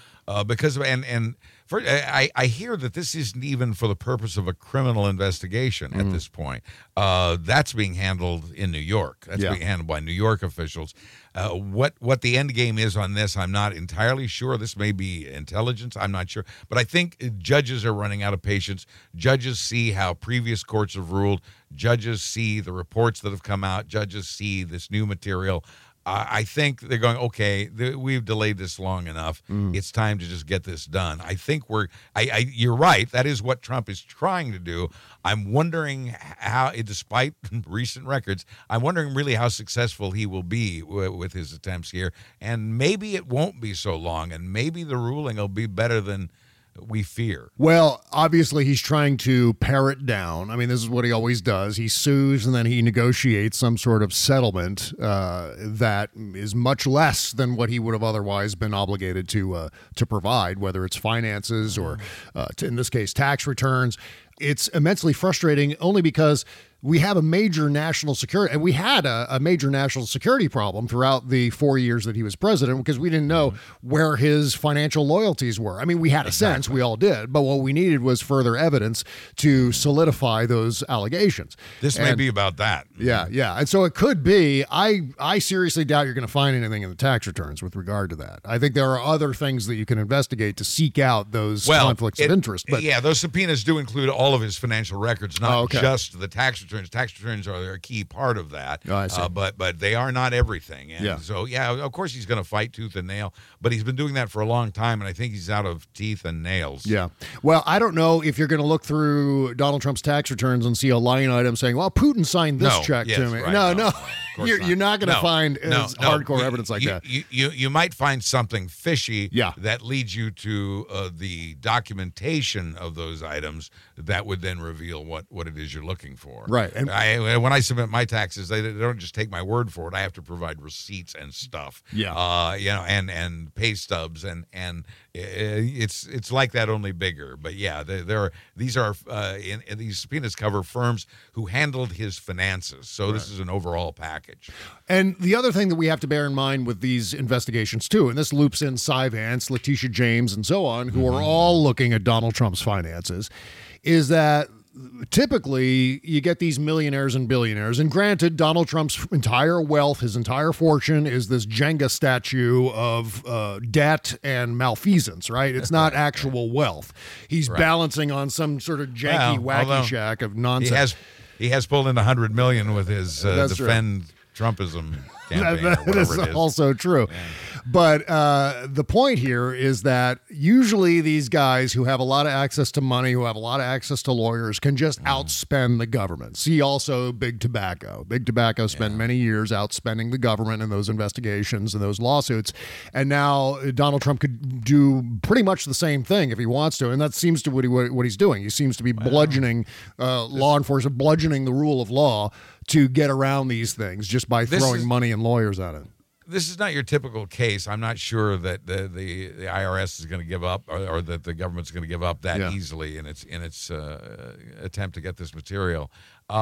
I hear that this isn't even for the purpose of a criminal investigation at this point. That's being handled in New York. That's being handled by New York officials. What the end game is on this, I'm not entirely sure. This may be intelligence. I'm not sure. But I think judges are running out of patience. Judges see how previous courts have ruled. Judges see the reports that have come out. Judges see this new material. I think they're going, okay, we've delayed this long enough. It's time to just get this done. I think you're right. That is what Trump is trying to do. I'm wondering how, despite recent records, I'm wondering really how successful he will be with his attempts here. And maybe it won't be so long, and maybe the ruling will be better than we fear.
Well, obviously, he's trying to pare it down. I mean, this is what he always does. He sues and then he negotiates some sort of settlement that is much less than what he would have otherwise been obligated to provide, whether it's finances or, in this case, tax returns. It's immensely frustrating only because we have a major national security, and we had a major national security problem throughout the 4 years that he was president because we didn't know where his financial loyalties were. I mean, we had a sense, we all did, but what we needed was further evidence to solidify those allegations.
This may be about that.
Yeah. And so it could be. I seriously doubt you're going to find anything in the tax returns with regard to that. I think there are other things that you can investigate to seek out those conflicts of interest. But
yeah, those subpoenas do include all of his financial records, not just the tax returns. Tax returns are a key part of that, but they are not everything. And so, of course, he's going to fight tooth and nail, but he's been doing that for a long time, and I think he's out of teeth and nails. Yeah.
Well, I don't know if you're going to look through Donald Trump's tax returns and see a line item saying, well, Putin signed this check to me.
Right,
no. You're not going to find hardcore evidence like that.
You might find something fishy that leads you to the documentation of those items that would then reveal what it is you're looking for.
Right. And
when I submit my taxes, they don't just take my word for it. I have to provide receipts and stuff. And pay stubs and it's like that, only bigger. But these subpoenas cover firms who handled his finances. So this is an overall package.
And the other thing that we have to bear in mind with these investigations too, and this loops in Cy Vance, Letitia James, and so on, who are all looking at Donald Trump's finances, is that typically you get these millionaires and billionaires, and granted, Donald Trump's entire wealth, his entire fortune is this Jenga statue of debt and malfeasance, right? It's not actual wealth. He's balancing on some sort of janky wacky shack of nonsense.
He has pulled in $100 million with his defend Trumpism campaign.
That is also true. Yeah. But the point here is that usually these guys who have a lot of access to money, who have a lot of access to lawyers, can just outspend the government. See also Big Tobacco. Big Tobacco spent many years outspending the government in those investigations and those lawsuits. And now Donald Trump could do pretty much the same thing if he wants to. And that seems to be what he's doing. He seems to be bludgeoning law enforcement, bludgeoning the rule of law to get around these things just by throwing money and lawyers at it.
This is not your typical case. I'm not sure that the IRS is going to give up, or that the government's going to give up that easily in its attempt to get this material.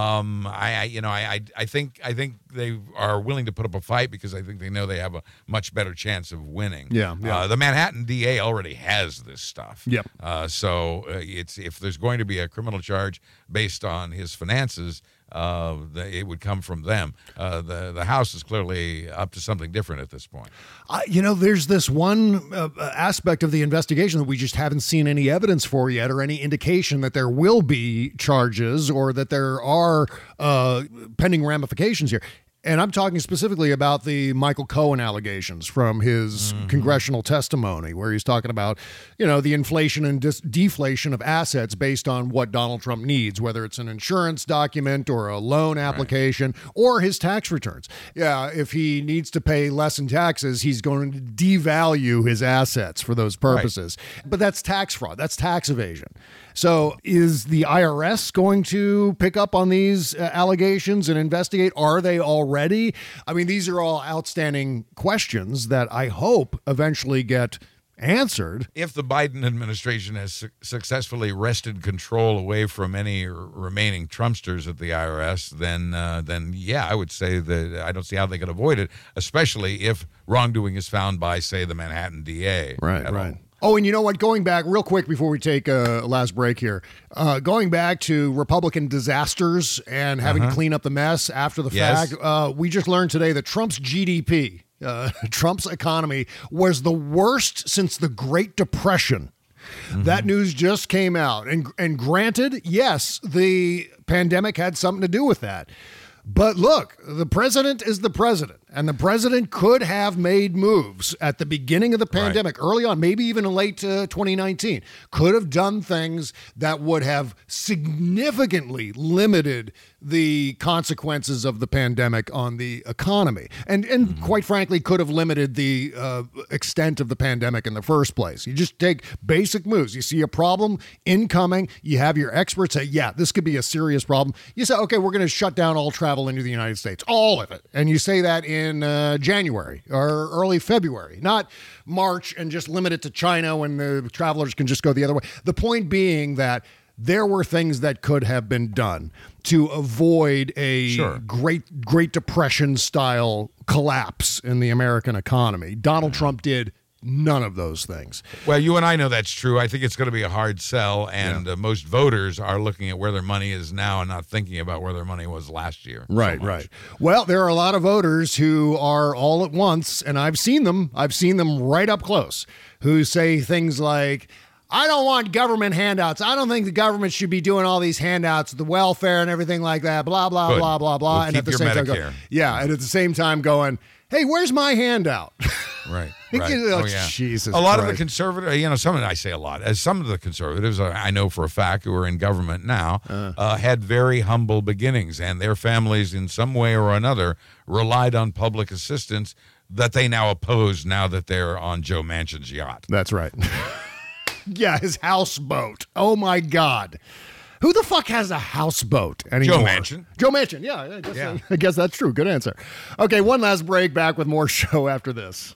I think they are willing to put up a fight because I think they know they have a much better chance of winning. The Manhattan DA already has this stuff. So if there's going to be a criminal charge based on his finances, it would come from them. The House is clearly up to something different at this point.
There's this one aspect of the investigation that we just haven't seen any evidence for yet, or any indication that there will be charges or that there are pending ramifications here. And I'm talking specifically about the Michael Cohen allegations from his congressional testimony, where he's talking about, the inflation and deflation of assets based on what Donald Trump needs, whether it's an insurance document or a loan application or his tax returns. If he needs to pay less in taxes, he's going to devalue his assets for those purposes. But that's tax fraud. That's tax evasion. So is the IRS going to pick up on these allegations and investigate? Are they already? I mean, these are all outstanding questions that I hope eventually get answered.
If the Biden administration has successfully wrested control away from any remaining Trumpsters at the IRS, then I would say that I don't see how they could avoid it, especially if wrongdoing is found by, say, the Manhattan DA.
Right. Oh, and you know what? Going back real quick before we take a last break here, going back to Republican disasters and having to clean up the mess after the fact, we just learned today that Trump's GDP, Trump's economy, was the worst since the Great Depression. That news just came out. And granted, yes, the pandemic had something to do with that. But look, the president is the president. And the president could have made moves at the beginning of the pandemic, early on, maybe even in late 2019, could have done things that would have significantly limited the consequences of the pandemic on the economy. And quite frankly, could have limited the extent of the pandemic in the first place. You just take basic moves. You see a problem incoming, you have your experts say, yeah, this could be a serious problem. You say, okay, we're going to shut down all travel into the United States, all of it. And you say that in January or early February, not March, and just limit it to China when the travelers can just go the other way. The point being that there were things that could have been done to avoid a Great Depression style collapse in the American economy. Donald Trump did none of those things.
Well, you and I know that's true. I think it's going to be a hard sell, and most voters are looking at where their money is now and not thinking about where their money was last year.
Right, right. Well, there are a lot of voters who are all at once, and I've seen them right up close, who say things like, I don't want government handouts. I don't think the government should be doing all these handouts, the welfare and everything like that, blah, blah,
Good.
blah, blah, blah.
We'll
and at the
keep
same
your
time,
Medicare.
and at the same time going, hey, where's my handout?
Right.
Jesus
a lot
Christ.
of the conservatives, I say a lot, as some of the conservatives, I know for a fact, who are in government now, had very humble beginnings, and their families in some way or another relied on public assistance that they now oppose now that they're on Joe Manchin's yacht.
That's right. Yeah, his houseboat. Oh, my God. Who the fuck has a houseboat anymore?
Joe Manchin.
Joe Manchin, yeah. I guess that's true. Good answer. Okay, one last break. Back with more show after this.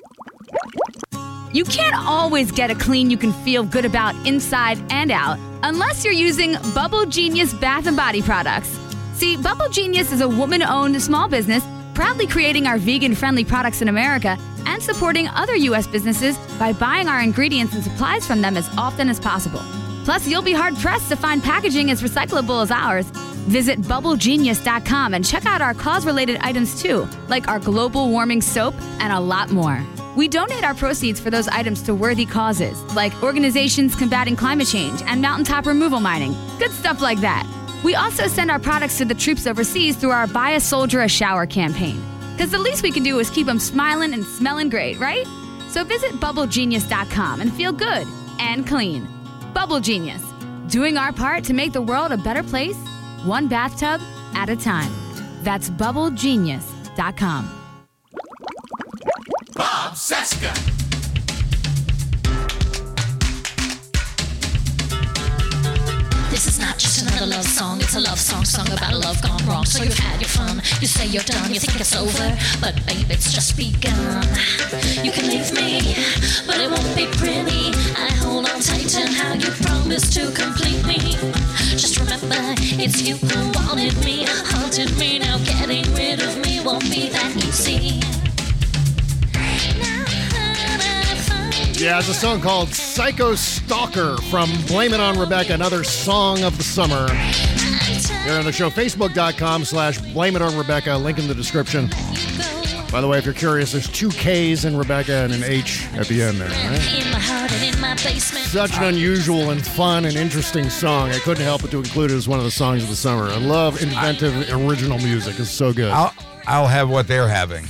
You can't always get a clean you can feel good about inside and out unless you're using Bubble Genius Bath and Body products. See, Bubble Genius is a woman-owned small business proudly creating our vegan-friendly products in America and supporting other U.S. businesses by buying our ingredients and supplies from them as often as possible. Plus, you'll be hard-pressed to find packaging as recyclable as ours. Visit BubbleGenius.com and check out our cause-related items too, like our global warming soap and a lot more. We donate our proceeds for those items to worthy causes, like organizations combating climate change and mountaintop removal mining. Good stuff like that. We also send our products to the troops overseas through our Buy a Soldier a Shower campaign. Because the least we can do is keep them smiling and smelling great, right? So visit BubbleGenius.com and feel good and clean. Bubble Genius, doing our part to make the world a better place, one bathtub at a time. That's BubbleGenius.com.
Bob Cesca.
This is not just another love song, it's a love song sung about a love gone wrong. So you've had your fun, you say you're done, you think it's over, but babe, it's just begun. You can leave me, but it won't be pretty. I hold on tight to how you promised to complete me. Just remember, it's you who wanted me, haunted me. Now getting rid of me won't be that easy.
Yeah, it's a song called Psycho Stalker from Blame It on Rebecca, another song of the summer. Here on the show, Facebook.com/Blame It on Rebecca, link in the description. By the way, if you're curious, there's 2 K's in Rebecca and an H at the end there. Right? Such an unusual and fun and interesting song. I couldn't help but to include it as one of the songs of the summer. I love inventive, original music. It's so good.
I'll have what they're having.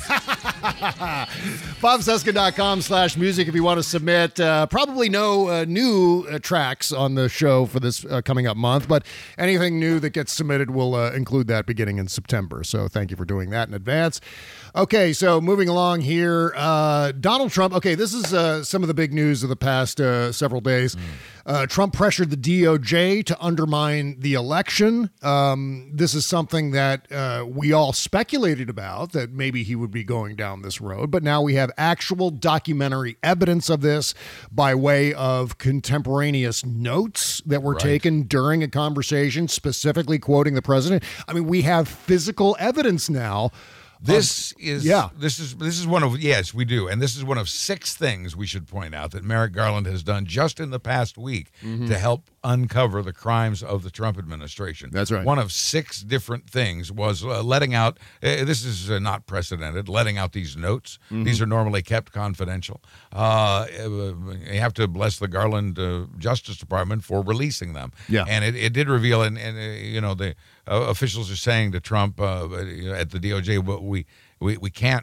BobCesca.com/music if you want to submit. Probably no new tracks on the show for this coming up month, but anything new that gets submitted will include that beginning in September. So thank you for doing that in advance. Okay, so moving along here, Donald Trump. Okay, this is some of the big news of the past several days. Trump pressured the DOJ to undermine the election. This is something that we all speculated about, that maybe he would be going down this road. But now we have actual documentary evidence of this by way of contemporaneous notes that were taken during a conversation, specifically quoting the president. I mean, we have physical evidence now.
This is one of, yes, we do. And this is one of 6 things we should point out that Merrick Garland has done just in the past week to help uncover the crimes of the Trump administration.
That's right.
One of 6 different things was letting out, this is not precedented, letting out these notes. These are normally kept confidential. You have to bless the Garland Justice Department for releasing them.
Yeah.
And it did reveal, and the officials are saying to Trump at the DOJ, we can't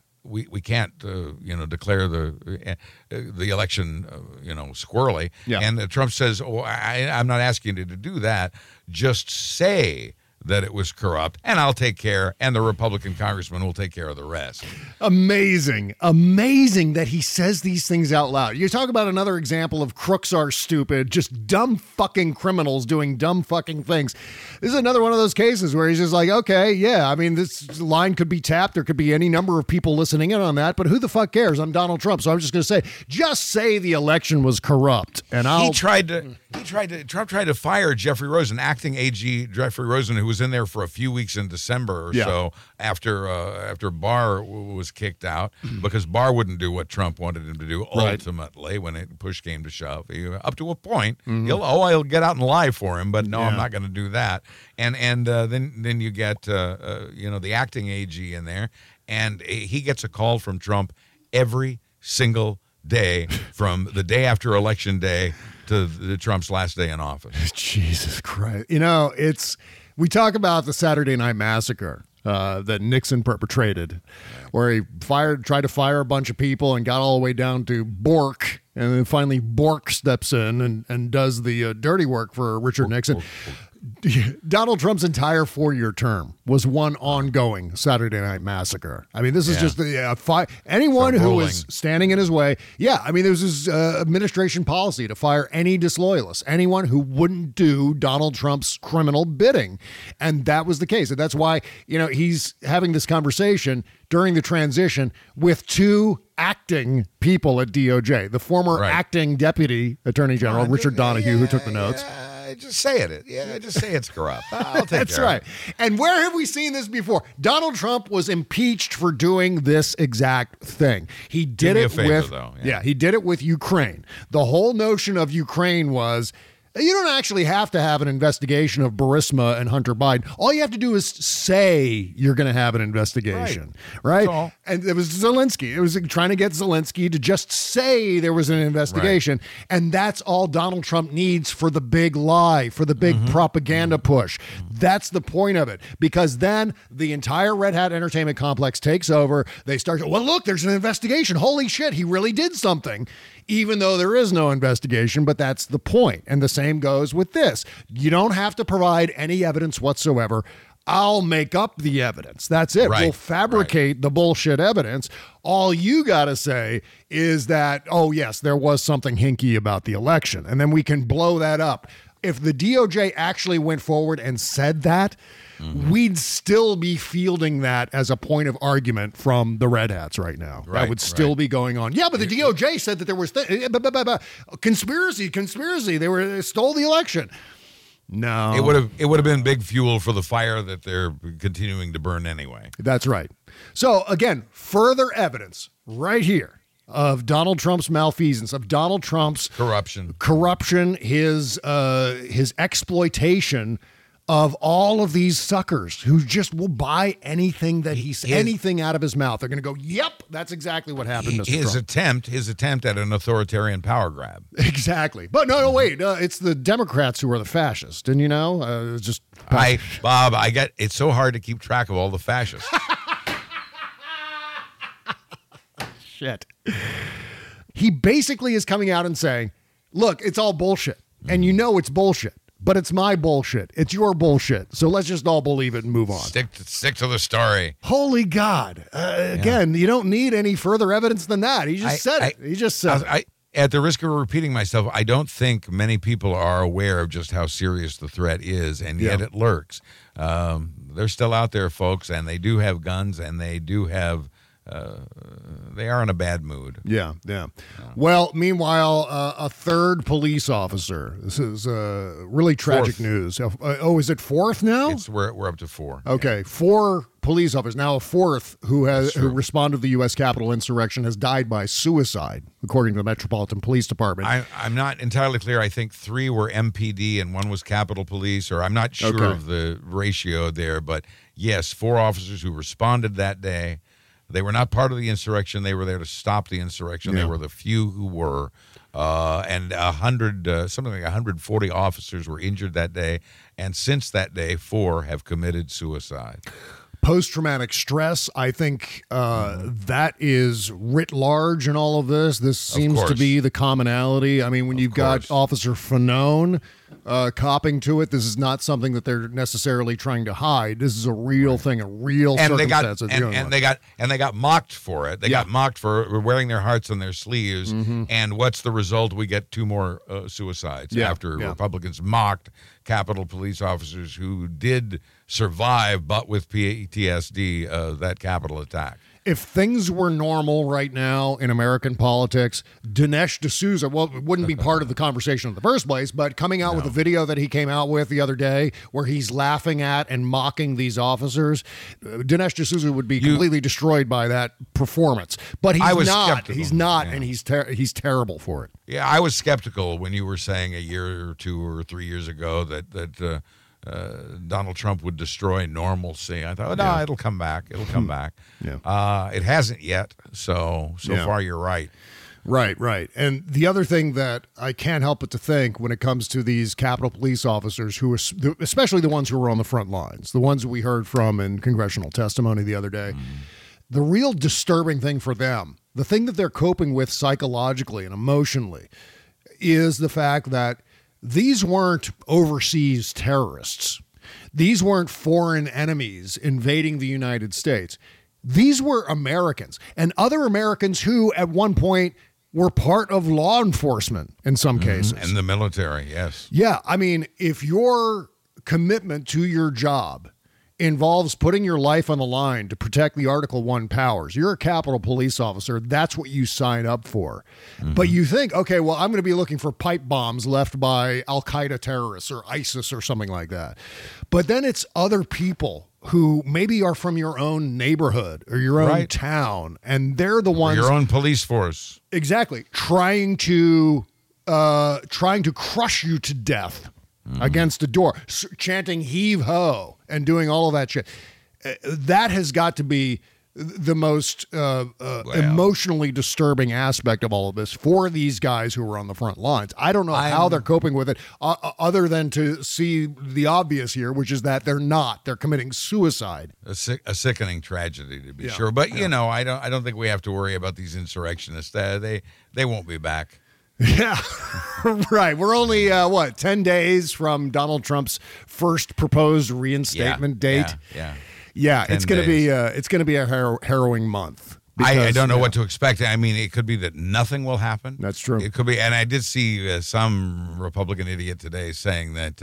declare the election squirrely.
Yeah.
And Trump says, I'm not asking you to do that. Just say that it was corrupt, and I'll take care, and the Republican congressman will take care of the rest.
Amazing that he says these things out loud. You talk about another example of crooks are stupid, just dumb fucking criminals doing dumb fucking things. This is another one of those cases where he's just like, okay, yeah, I mean, this line could be tapped. There could be any number of people listening in on that, but who the fuck cares? I'm Donald Trump, so I'm just going to say the election was corrupt, and Trump tried to fire Jeffrey Rosen, acting AG Jeffrey Rosen, who was in there for a few weeks in December or so after Barr was kicked out, because Barr wouldn't do what Trump wanted him to do ultimately when push came to shove. Up to a point, I'll get out and lie for him, but no, I'm not going to do that. And then you get the acting AG in there, and he gets a call from Trump every single day from the day after Election Day to Trump's last day in office. Jesus Christ. We talk about the Saturday Night Massacre that Nixon perpetrated, where he tried to fire a bunch of people and got all the way down to Bork, and then finally Bork steps in and does the dirty work for Richard Nixon. Donald Trump's entire 4-year term was one ongoing Saturday Night Massacre. I mean, this is just anyone who was standing in his way. Yeah, I mean, there was his administration policy to fire any disloyalists, anyone who wouldn't do Donald Trump's criminal bidding. And that was the case. And that's why, he's having this conversation during the transition with two acting people at DOJ, the former acting deputy attorney general, Richard Donahue, who took the notes.
Just say it. Yeah, just say it's corrupt. I'll take
That's right. And where have we seen this before? Donald Trump was impeached for doing this exact thing. He did it with, though. Yeah, he did it with Ukraine. The whole notion of Ukraine was, you don't actually have to have an investigation of Burisma and Hunter Biden. All you have to do is say you're going to have an investigation, right? And it was Zelensky. It was trying to get Zelensky to just say there was an investigation. Right. And that's all Donald Trump needs for the big lie, for the big propaganda push. That's the point of it. Because then the entire Red Hat Entertainment complex takes over. They start, well, look, there's an investigation. Holy shit, he really did something. Even though there is no investigation, but that's the point. And the same goes with this. You don't have to provide any evidence whatsoever. I'll make up the evidence. That's it. We'll fabricate the bullshit evidence. All you got to say is that, oh, yes, there was something hinky about the election. And then we can blow that up. If the DOJ actually went forward and said that, we'd still be fielding that as a point of argument from the Red Hats right now. That would still be going on. Yeah, but the DOJ said that there was conspiracy. They stole the election. No,
it would have been big fuel for the fire that they're continuing to burn anyway.
That's right. So again, further evidence right here of Donald Trump's malfeasance, of Donald Trump's corruption, his exploitation of all of these suckers who just will buy anything that anything out of his mouth. They're going to go, yep, that's exactly what happened, Mr. Trump.
His attempt at an authoritarian power grab.
Exactly. But no, wait. It's the Democrats who are the fascists. Didn't you know?
Bob, it's so hard to keep track of all the fascists.
Shit. He basically is coming out and saying, look, it's all bullshit. And you know it's bullshit. But it's my bullshit. It's your bullshit. So let's just all believe it and move on.
Stick to the story.
Holy God. Again, you don't need any further evidence than that. He just said it. He just said it.
At the risk of repeating myself, I don't think many people are aware of just how serious the threat is, and yet it lurks. They're still out there, folks, and they do have guns, and they do have... they are in a bad mood.
Yeah. Well, meanwhile, a third police officer. This is really tragic news. Is it fourth now?
We're up to 4.
Okay, 4 police officers. Now a fourth who responded to the U.S. Capitol insurrection has died by suicide, according to the Metropolitan Police Department.
I'm not entirely clear. I think 3 were MPD and 1 was Capitol Police, or I'm not sure of the ratio there. But yes, 4 officers who responded that day. They were not part of the insurrection. They were there to stop the insurrection. They were the few who were. And 140 officers were injured that day. And since that day, 4 have committed suicide.
post-traumatic stress. I think that is writ large in all of this. This seems to be the commonality. I mean, when you've got Officer Fanone copping to it, this is not something that they're necessarily trying to hide. This is a real thing, a real circumstance.
They got mocked for it. They got mocked for wearing their hearts on their sleeves. And what's the result? We get 2 more suicides after Republicans mocked Capitol Police officers who did survive, but with PTSD, that Capitol attack.
If things were normal right now in American politics, Dinesh D'Souza, well, it wouldn't be part of the conversation in the first place, but coming out with a video that he came out with the other day where he's laughing at and mocking these officers, Dinesh D'Souza would be completely destroyed by that performance. But he's not. Skeptical. He's not, and he's terrible for it.
Yeah, I was skeptical when you were saying a year or 2 or 3 years ago that Donald Trump would destroy normalcy. I thought, no, it'll come back. It'll come back. It hasn't yet. So far, you're right.
Right. And the other thing that I can't help but to think when it comes to these Capitol Police officers, who are, especially the ones who were on the front lines, the ones that we heard from in congressional testimony the other day, the real disturbing thing for them, the thing that they're coping with psychologically and emotionally, is the fact that these weren't overseas terrorists. These weren't foreign enemies invading the United States. These were Americans, and other Americans who at one point were part of law enforcement in some cases.
And the military, yes.
Yeah, I mean, if your commitment to your job involves putting your life on the line to protect the Article 1 powers, you're a Capitol Police officer, that's what you sign up for. But you think, okay, well, I'm going to be looking for pipe bombs left by Al-Qaeda terrorists or ISIS or something like that. But then it's other people who maybe are from your own neighborhood or your own town, and they're the ones...
Or your own police force.
Exactly. Trying to crush you to death against a door, chanting heave ho and doing all of that shit. That has got to be the most emotionally disturbing aspect of all of this for these guys who are on the front lines. I don't know how they're coping with it other than to see the obvious here, which is that they're committing suicide.
A sickening tragedy, to be sure. But, you know, I don't think we have to worry about these insurrectionists. They won't be back.
Yeah, right. We're only, 10 days from Donald Trump's first proposed reinstatement date. Yeah, it's going to be a harrowing month. Because,
I don't know what to expect. I mean, it could be that nothing will happen.
That's true.
It could be, and I did see some Republican idiot today saying that,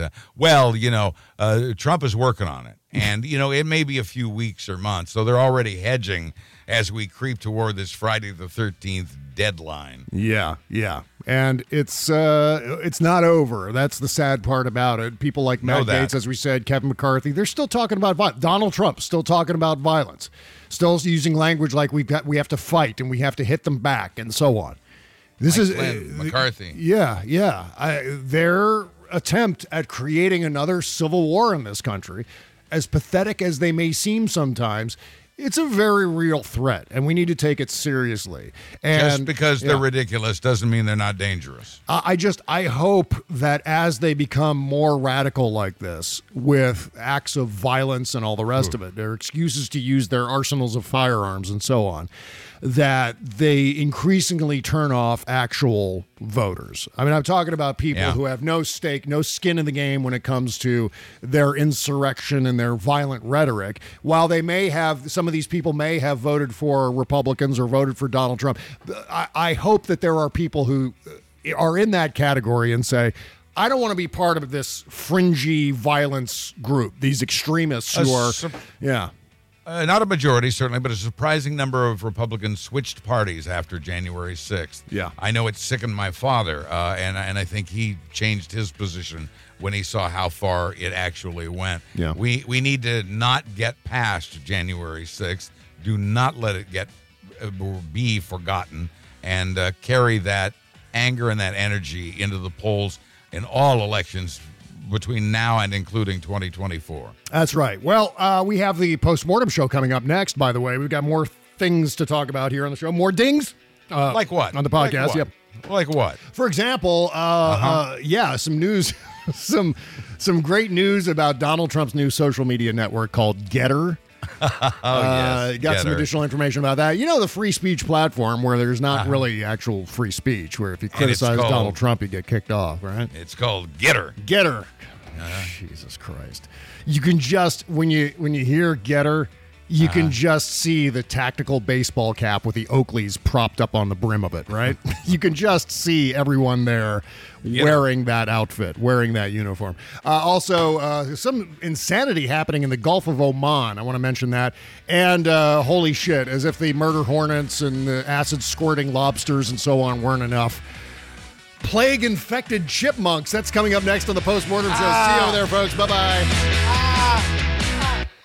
Trump is working on it. And, it may be a few weeks or months. So they're already hedging as we creep toward this Friday the 13th deadline.
Yeah. And it's not over. That's the sad part about it. People like Matt Gaetz, as we said, Kevin McCarthy, they're still talking about violence. Donald Trump still talking about violence. Still using language like we have to fight and we have to hit them back and so on. This is
McCarthy.
Their attempt at creating another civil war in this country, as pathetic as they may seem sometimes, it's a very real threat, and we need to take it seriously. And
just because they're ridiculous doesn't mean they're not dangerous.
I hope that as they become more radical like this, with acts of violence and all the rest of it, their excuses to use their arsenals of firearms and so on, that they increasingly turn off actual voters. I mean, I'm talking about people who have no stake, no skin in the game when it comes to their insurrection and their violent rhetoric. While they may have, some of these people may have voted for Republicans or voted for Donald Trump, I hope that there are people who are in that category and say, I don't want to be part of this fringy violence group, these extremists who are,
not a majority, certainly, but a surprising number of Republicans switched parties after January 6th.
Yeah.
I know it sickened my father, and I think he changed his position when he saw how far it actually went.
Yeah.
We need to not get past January 6th. Do not let it be forgotten, and carry that anger and that energy into the polls in all elections between now and including 2024.
That's right. Well, we have the postmortem show coming up next, by the way. We've got more things to talk about here on the show. More dings.
Like what?
On the podcast,
Like what?
For example, some news, some great news about Donald Trump's new social media network called Getter.
Yes.
Got some
Getter.
additional information about that. You know, the free speech platform where there's not really actual free speech, where if you criticize
called-
Donald Trump, you get kicked off, right?
It's called Getter.
Getter. Jesus Christ. You can just, when you hear Getter, you can just see the tactical baseball cap with the Oakleys propped up on the brim of it, right? You can just see everyone there wearing that outfit, wearing that uniform. Also, some insanity happening in the Gulf of Oman. I want to mention that. And holy shit, as if the murder hornets and the acid-squirting lobsters and so on weren't enough. Plague-infected chipmunks. That's coming up next on the Postmortem Show. See you over there, folks. Bye-bye.